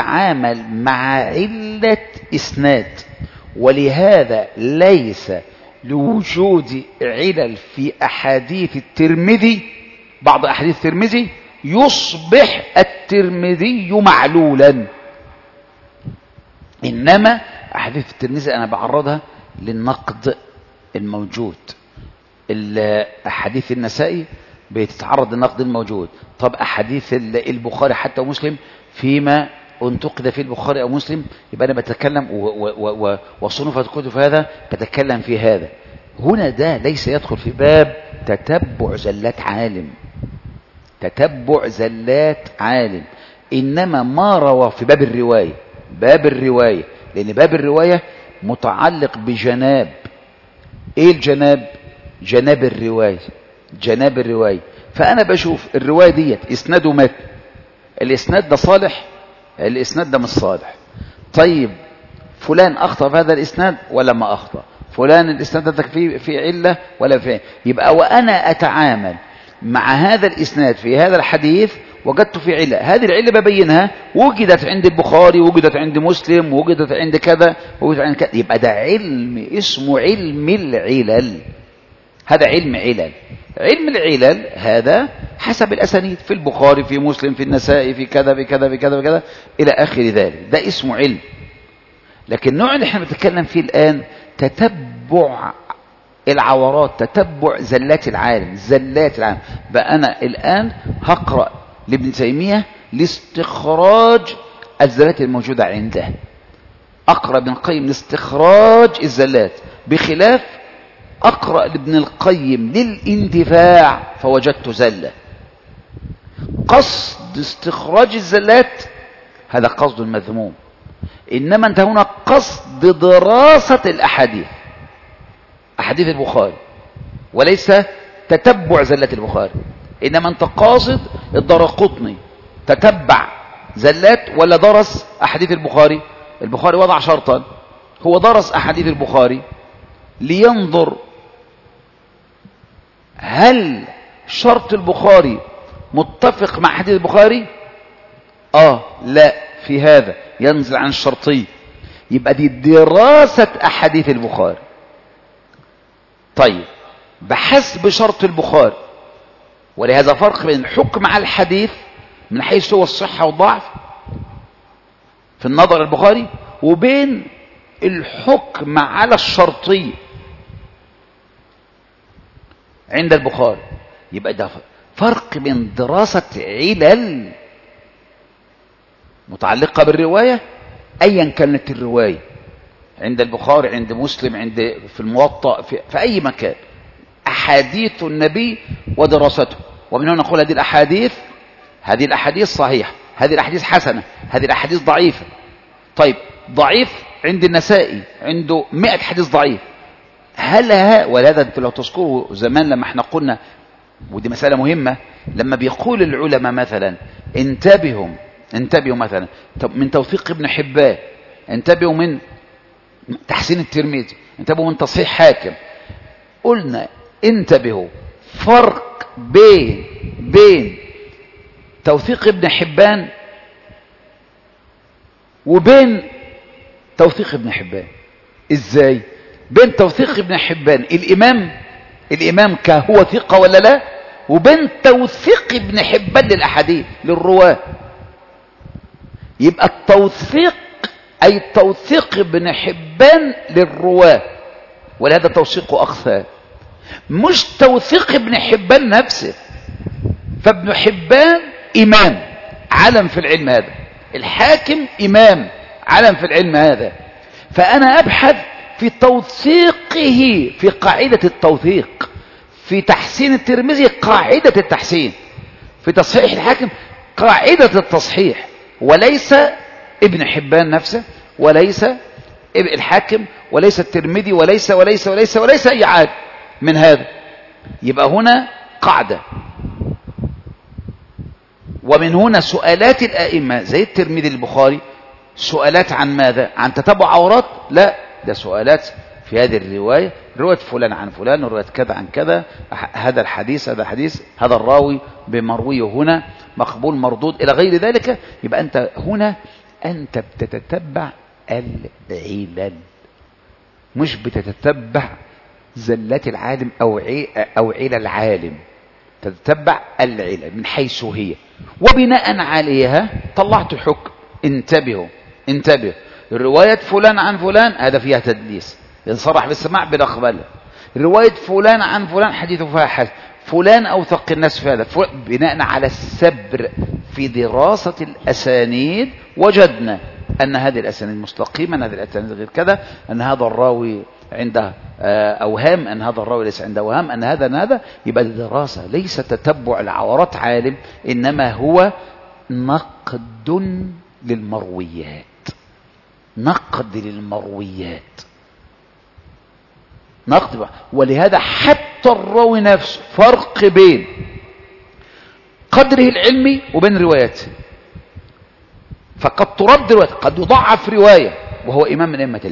بتتعامل مع علة إسناد. ولهذا ليس لوجود علل في أحاديث الترمذي، بعض أحاديث الترمذي يصبح الترمذي معلولا. إنما أحاديث الترمذي أنا بعرضها للنقد الموجود. أحاديث النسائي بتتعرض للنقد الموجود. طب أحاديث البخاري حتى ومسلم فيما انتقد في البخاري أو مسلم، يبقى أنا بتكلم وصنف الكتب في هذا بتكلم في هذا. هنا ده ليس يدخل في باب تتبع زلات عالم، تتبع زلات عالم، إنما ما روى في باب الرواية، باب الرواية، لأن باب الرواية متعلق بجناب. إيه الجناب؟ جناب الرواية، جناب الرواية. فأنا بشوف الرواية ديت إسناده مات، الإسناد ده صالح، الإسناد ده مش صالح. طيب فلان أخطأ في هذا الإسناد ولا ما أخطأ؟ فلان الإسناد ده في علة ولا في؟ يبقى وأنا أتعامل مع هذا الإسناد في هذا الحديث وجدت في علة، هذه العلة ببينها، وجدت عند البخاري، وجدت عند مسلم، وجدت عند كذا، وجدت عند كذا، يبقى ده علم اسمه علم العلل. هذا علم علل. علم العلل هذا حسب الأسانيد في البخاري، في مسلم، في النسائي، في كذا في كذا في كذا في كذا إلى آخر ذلك، ده اسمه علم. لكن النوع اللي احنا بنتكلم فيه الآن تتبع العورات، تتبع زلات العالم، زلات العالم. بقى أنا الآن هقرأ لابن تيمية لاستخراج الزلات الموجودة عنده، أقرأ ابن القيم لاستخراج الزلات، بخلاف أقرأ لابن القيم للانتفاع فوجدت زلة. قصد استخراج الزلات هذا قصد المذموم، إنما أنت هنا قصد دراسة الأحاديث، أحاديث البخاري، وليس تتبع زلات البخاري. إنما أنت قاصد الدرقطني تتبع زلات ولا درس أحاديث البخاري؟ البخاري وضع شرطا، هو درس أحاديث البخاري لينظر هل شرط البخاري متفق مع حديث البخاري؟ لا، في هذا ينزل عن الشرطي، يبقى دي دراسة أحاديث البخاري. طيب بحسب شرط البخاري، ولهذا فرق بين الحكم على الحديث من حيث هو الصحة والضعف في النظر البخاري، وبين الحكم على الشرطي عند البخاري. يبقى ده فرق بين دراسة علل متعلقة بالرواية أيا كانت الرواية، عند البخاري، عند مسلم، في الموطأ، في أي مكان، أحاديث النبي ودراسته. ومن هنا نقول هذه الأحاديث صحيحة، هذه الأحاديث حسنة، هذه الأحاديث ضعيفة. طيب ضعيف عند النسائي عنده 100 حديث ضعيف، ولهذا انتوا لو تذكروا زمان لما احنا قلنا، ودي مسألة مهمة، لما بيقول العلماء مثلا انتبهوا مثلا من توثيق ابن حبان، انتبهوا من تحسين الترمذي، انتبهوا من تصحيح حاكم، قلنا انتبهوا فرق بين توثيق ابن حبان وبين توثيق ابن حبان. ازاي؟ بين توثيق ابن حبان الإمام كهو ثقة ولا لا، وبين توثيق ابن حبان للأحاديث للرواة. يبقى التوثيق أي توثيق ابن حبان للرواة، ولهذا توثيقه أخفى، مش توثيق ابن حبان نفسه. فابن حبان إمام علم في العلم هذا، الحاكم إمام علم في العلم هذا، فأنا أبحث في توثيقه في قاعدة التوثيق، في تحسين الترمذي قاعدة التحسين، في تصحيح الحاكم قاعدة التصحيح، وليس ابن حبان نفسه، وليس الحاكم، وليس الترمذي، وليس وليس وليس وليس أي عاد من هذا. يبقى هنا قاعدة. ومن هنا سؤالات الآئمة زي الترمذي البخاري سؤالات عن ماذا؟ عن تتبع عورات؟ لا، ده سؤالات في هذه الرواية، رواية فلان عن فلان، رواية كذا عن كذا، هذا الحديث، هذا الراوي بمرويه هنا مقبول مردود إلى غير ذلك. يبقى أنت هنا أنت بتتتبع العلل، مش بتتتبع زلات العالم أو علل العالم، تتبع العلل من حيث هي، وبناء عليها طلعت الحكم. انتبهوا رواية فلان عن فلان هذا فيها تدليس، إن صرح بالسماع بنقبله. رواية فلان عن فلان حديثه فيها حسن، فلان أوثق الناس في هذا. بناء على السبر في دراسة الأسانيد وجدنا أن هذه الأسانيد مستقيمة، أن هذه الأسانيد غير كذا، أن هذا الراوي عنده أوهام، أن هذا الراوي ليس عنده أوهام، أن هذا. يبقى دراسة ليس تتبع العورات عالم، إنما هو نقد للمرويات. ولهذا حتى الراوي نفسه فرق بين قدره العلمي وبين رواياته. فقد ترد روايته، قد يضعف رواية وهو إمام من أئمة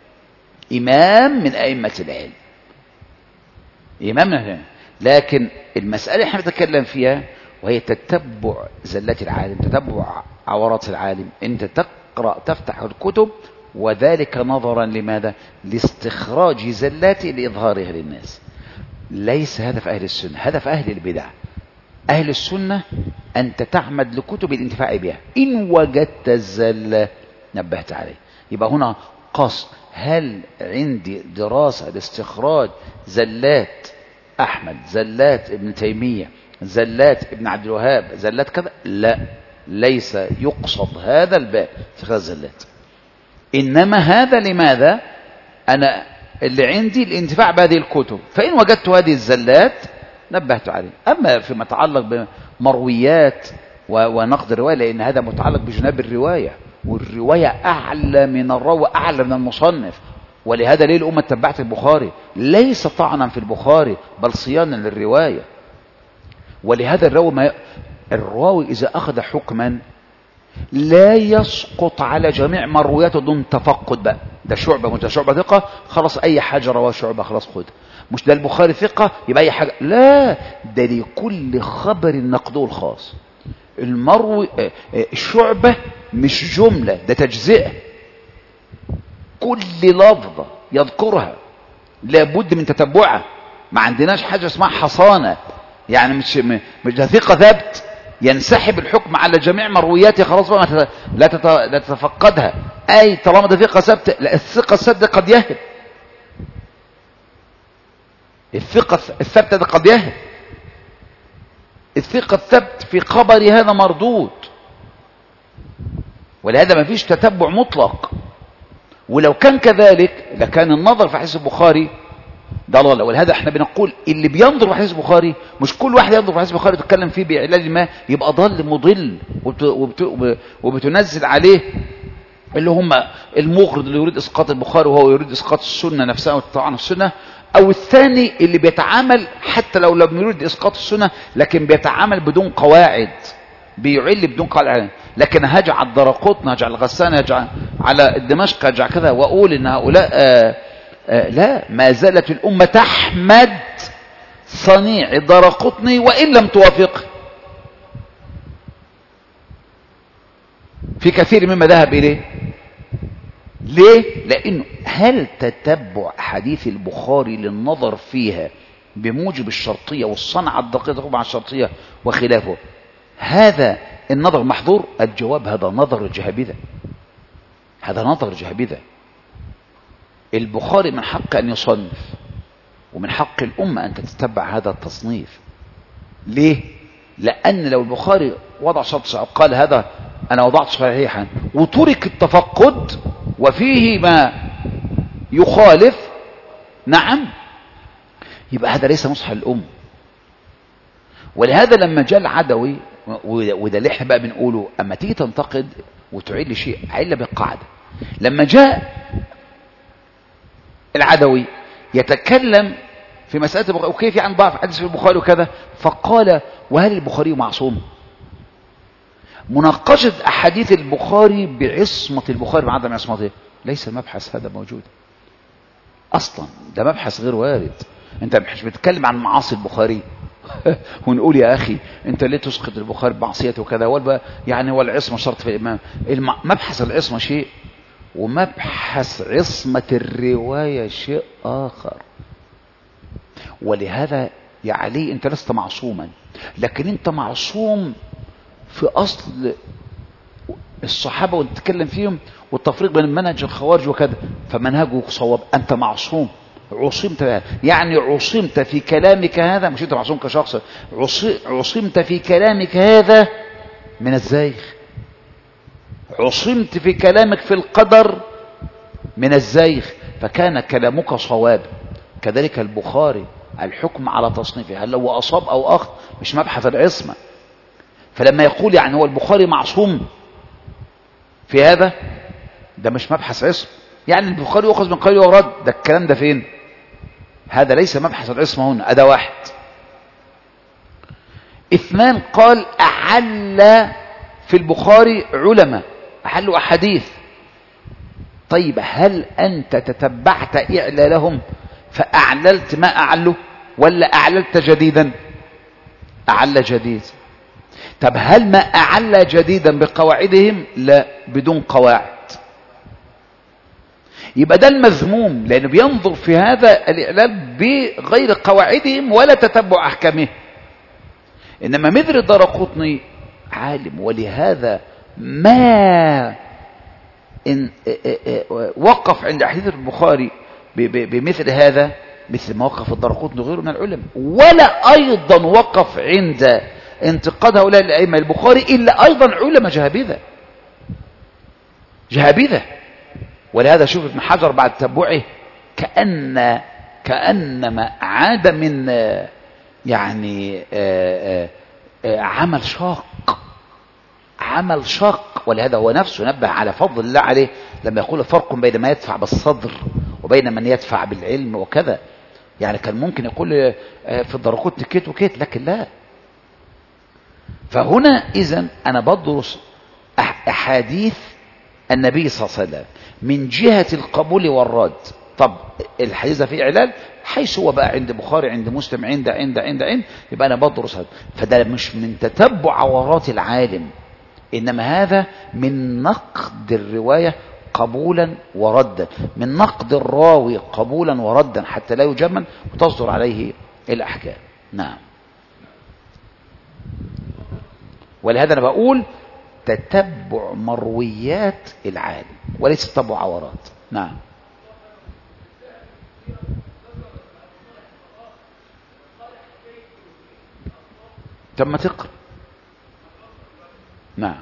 العلم. لكن المسألة احنا نتكلم فيها وهي تتبع زلات العالم، تتبع عورات العالم. انت تفتح الكتب، وذلك نظرا لماذا؟ لاستخراج زلاته لإظهارها للناس. ليس هدف أهل السنة، هدف أهل البدع. أهل السنة أنت تعمد لكتب الانتفاع بها، إن وجدت الزلة نبهت عليه. يبقى هنا قصد، هل عندي دراسة لاستخراج زلات أحمد، زلات ابن تيمية، زلات ابن عبد الوهاب، زلات كذا؟ لا، ليس يقصد هذا الباب استخراج زلات، إنما هذا لماذا؟ أنا اللي عندي الانتفاع بهذه الكتب، فإن وجدت هذه الزلات نبهت عليه. أما فيما يتعلق بمرويات ونقد الرواية، لأن هذا متعلق بجناب الرواية، والرواية أعلى من الراوي، أعلى من المصنف. ولهذا ليه الأمة تبعت البخاري؟ ليس طعنا في البخاري، بل صيانا للرواية. ولهذا الراوي إذا أخذ حكما لا يسقط على جميع مروياته دون تفقد. بقى ده شعبة ثقة، خلاص أي حاجة رواه شعبة خلاص خد. مش ده البخاري ثقة يبقى أي حاجة، لا، ده لكل خبر نقده الخاص. المروي الشعبة مش جملة، ده تجزئة. كل لفظة يذكرها لابد من تتبعها. ما عندناش حاجة اسمها حصانة، يعني مش ده ثقة ثبت ينسحب الحكم على جميع مروياته خلاص بقى لا تتفقدها. أي طالما ده ثقة ثبت، لا، الثقة الثبت قد يهب، الثقة الثبت ده قد يهب. الثقة الثبت في خبر هذا مردود، ولهذا ما فيش تتبع مطلق. ولو كان كذلك لكان النظر في حديث البخاري ضلالة. ولهذا احنا بنقول اللي بينظر في حديث البخاري، مش كل واحد ينظر في حديث البخاري تتكلم فيه بعلاج ما يبقى ضل مضل، وبتنزل عليه اللي هم المغرض اللي يريد اسقاط البخاري وهو يريد اسقاط السنة نفسها والطعن في السنة، او الثاني اللي بيتعامل حتى لو لم يريد اسقاط السنة لكن بيتعامل بدون قواعد، بيعل بدون قواعد. لكن هجع الدرقطني، هجع الغسان، هجع على الدمشق، هجع كذا، واقول ان هؤلاء لا، ما زالت الأمة تحمد صنيع الدرقطني وإن لم توافقه في كثير مما ذهب إليه. ليه؟ لأنه هل تتبع حديث البخاري للنظر فيها بموجب الشرطية والصنعة الدقيقة مع الشرطية وخلافه، هذا النظر محظور؟ الجواب هذا نظر جهبذة، هذا نظر جهبذة. البخاري من حق أن يصنف، ومن حق الأمة أن تتبع هذا التصنيف. ليه؟ لأن لو البخاري وضع شرط صحيح قال هذا أنا وضعت صحيحا وترك التفقد وفيه ما يخالف، نعم، يبقى هذا ليس نصح الأمة. ولهذا لما جاء العدوي، وده اللي احنا بقى بنقوله، أما تيجي تنتقد وتعيد لشيء عيل بالقاعدة. لما جاء العدوي يتكلم في مسألة البخاري وكيف يعني ضعف حديث في البخاري وكذا، فقال وهل البخاري معصوم؟ مناقشة أحاديث البخاري بعصمة البخاري وعدم عصمته ليس مبحث هذا موجود أصلا، ده مبحث غير وارد. أنت مش بتتكلم عن معاصي البخاري ونقول يا أخي أنت ليه تسقط البخاري بمعصيته وكذا، يعني والعصمة شرط في الإمام. مبحث العصمة شيء، ومبحث عصمة الرواية شيء آخر. ولهذا يا علي أنت لست معصوما، لكن أنت معصوم في أصل الصحابة ونتكلم فيهم والتفريق بين منهج الخوارج وكذا، فمنهجه صواب. أنت معصوم، عصمت، يعني عصمت في كلامك هذا، مش أنت معصوم كشخص، عصمت في كلامك هذا من الزيغ، عصمت في كلامك في القدر من الزيغ، فكان كلامك صواب. كذلك البخاري الحكم على تصنيفه هل هو أصاب أو أخطأ مش مبحث العصمة. فلما يقول يعني هو البخاري معصوم في هذا، ده مش مبحث عصم، يعني البخاري يأخذ من قول ورد، ده الكلام ده فين؟ هذا ليس مبحث العصمة هنا. أدا واحد. اثنان، قال أحل في البخاري علماء أحلوا أحاديث. طيب هل أنت تتبعت إعلالهم فأعللت ما أعلوا، ولا أعللت جديدا؟ أعل جديد. طب هل ما أعل جديدا بقواعدهم؟ لا، بدون قواعد. يبقى ده المذموم، لأنه بينظر في هذا الإعلال بغير قواعدهم ولا تتبع أحكامه. إنما مثل الدارقطني عالم، ولهذا ما إن وقف عند حديث البخاري بمثل هذا مثل ما وقف الدارقطني وغيره من العلماء، ولا أيضا وقف عند انتقاد هؤلاء الأئمة البخاري إلا أيضا علماء جهابذة. ولهذا شوف ابن حجر بعد تبعه كأنما عاد من يعني عمل شاق. ولهذا هو نفسه نبه على فضل الله عليه لما يقول فرق بين ما يدفع بالصدر وبين من يدفع بالعلم وكذا. يعني كان ممكن يقول في الدارقطني كيت وكيت، لكن لا. فهنا إذن أنا بدرس أحاديث النبي صلى الله عليه وسلم من جهة القبول والرد. طب الحديث فيه إعلال حيث هو بقى عند بخاري عند مسلم عند يبقى أنا بدرس هذا. فده مش من تتبع عورات العالم، إنما هذا من نقد الرواية قبولا وردا، من نقد الراوي قبولا وردا حتى لا يجمل وتصدر عليه الأحكام. نعم. ولهذا أنا بقول تتبع مرويات العالم وليس تتبع عورات. نعم. تم تقرأ. نعم.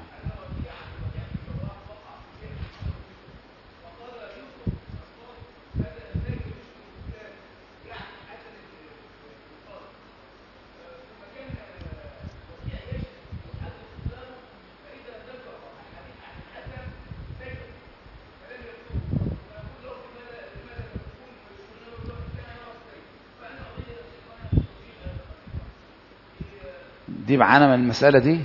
دي معانا من المسألة دي.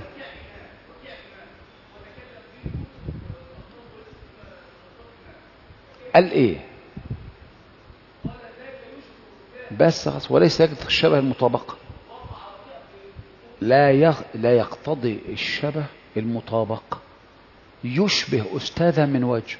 قال ايه؟ بس وليس يجد الشبه المطابقة. لا يقتضي الشبه المطابقة. يشبه أستاذا من وجه.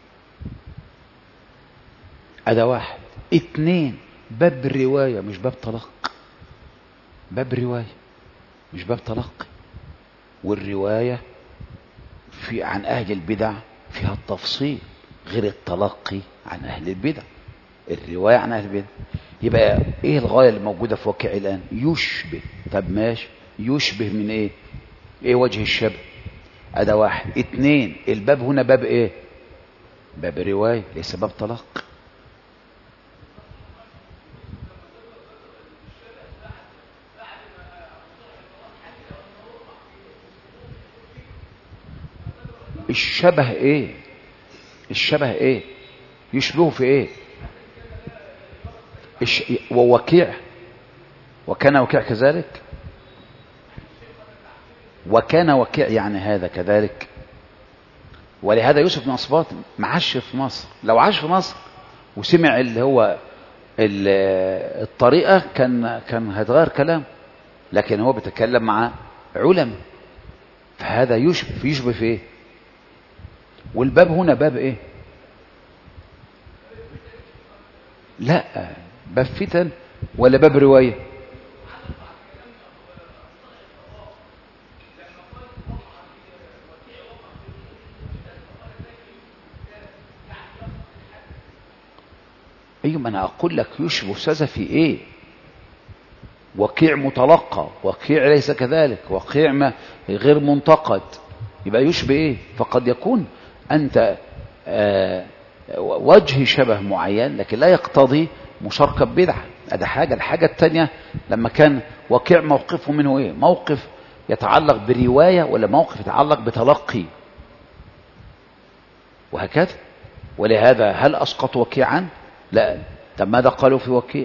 هذا واحد. اثنين، باب الرواية مش باب تلقي. باب رواية مش باب تلقي. والرواية في عن أهل البدع فيها التفصيل غير التلقي عن أهل البدع. الرواية عن أهل البدع يبقى إيه الغاية اللي موجودة في واقع الآن؟ يشبه. طب ماشي، يشبه من إيه؟ إيه وجه الشبه؟ هذا واحد. اثنين، الباب هنا باب إيه؟ باب رواية ليس باب تلقي. الشبه ايه؟ الشبه ايه؟ يشبهه في ايه؟ ووكيع، وكان وكيع كذلك، وكان وكيع يعني هذا كذلك. ولهذا يوسف بن أسباط ما عاش في مصر. لو عاش في مصر وسمع اللي هو الطريقة كان هيتغير كلام، لكن هو بيتكلم مع علماء، فهذا يشبه في ايه؟ والباب هنا باب ايه؟ لا، باب فتن ولا باب رواية؟ أيوة، ما أنا أقول لك يشبه أستاذة في إيه؟ وقيع متلقى، وقيع ليس كذلك، وقيع غير منتقد، يبقى يشبه إيه؟ فقد يكون أنت وجه شبه معين لكن لا يقتضي مشاركة بدعة. هذا حاجة. الحاجة الثانية لما كان وقيع موقفه منه إيه؟ موقف يتعلق برواية ولا موقف يتعلق بتلقي، وهكذا. ولهذا هل أسقط وكيعا؟ لا. طب ماذا قالوا في وكيع؟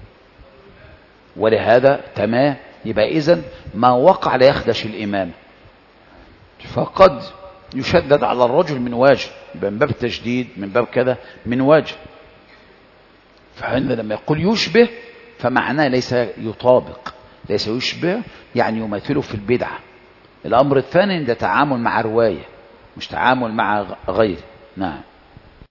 ولهذا تمام. يبقى إذن ما وقع لا يخدش الإمام، فقد يشدد على الرجل من وجه، من باب التشديد، من باب كذا، من وجه. فعندما لما يقول يشبه فمعناه ليس يطابق، ليس يشبه يعني يماثله في البدعة. الأمر الثاني ده تعامل مع رواية مش تعامل مع غيره. نعم.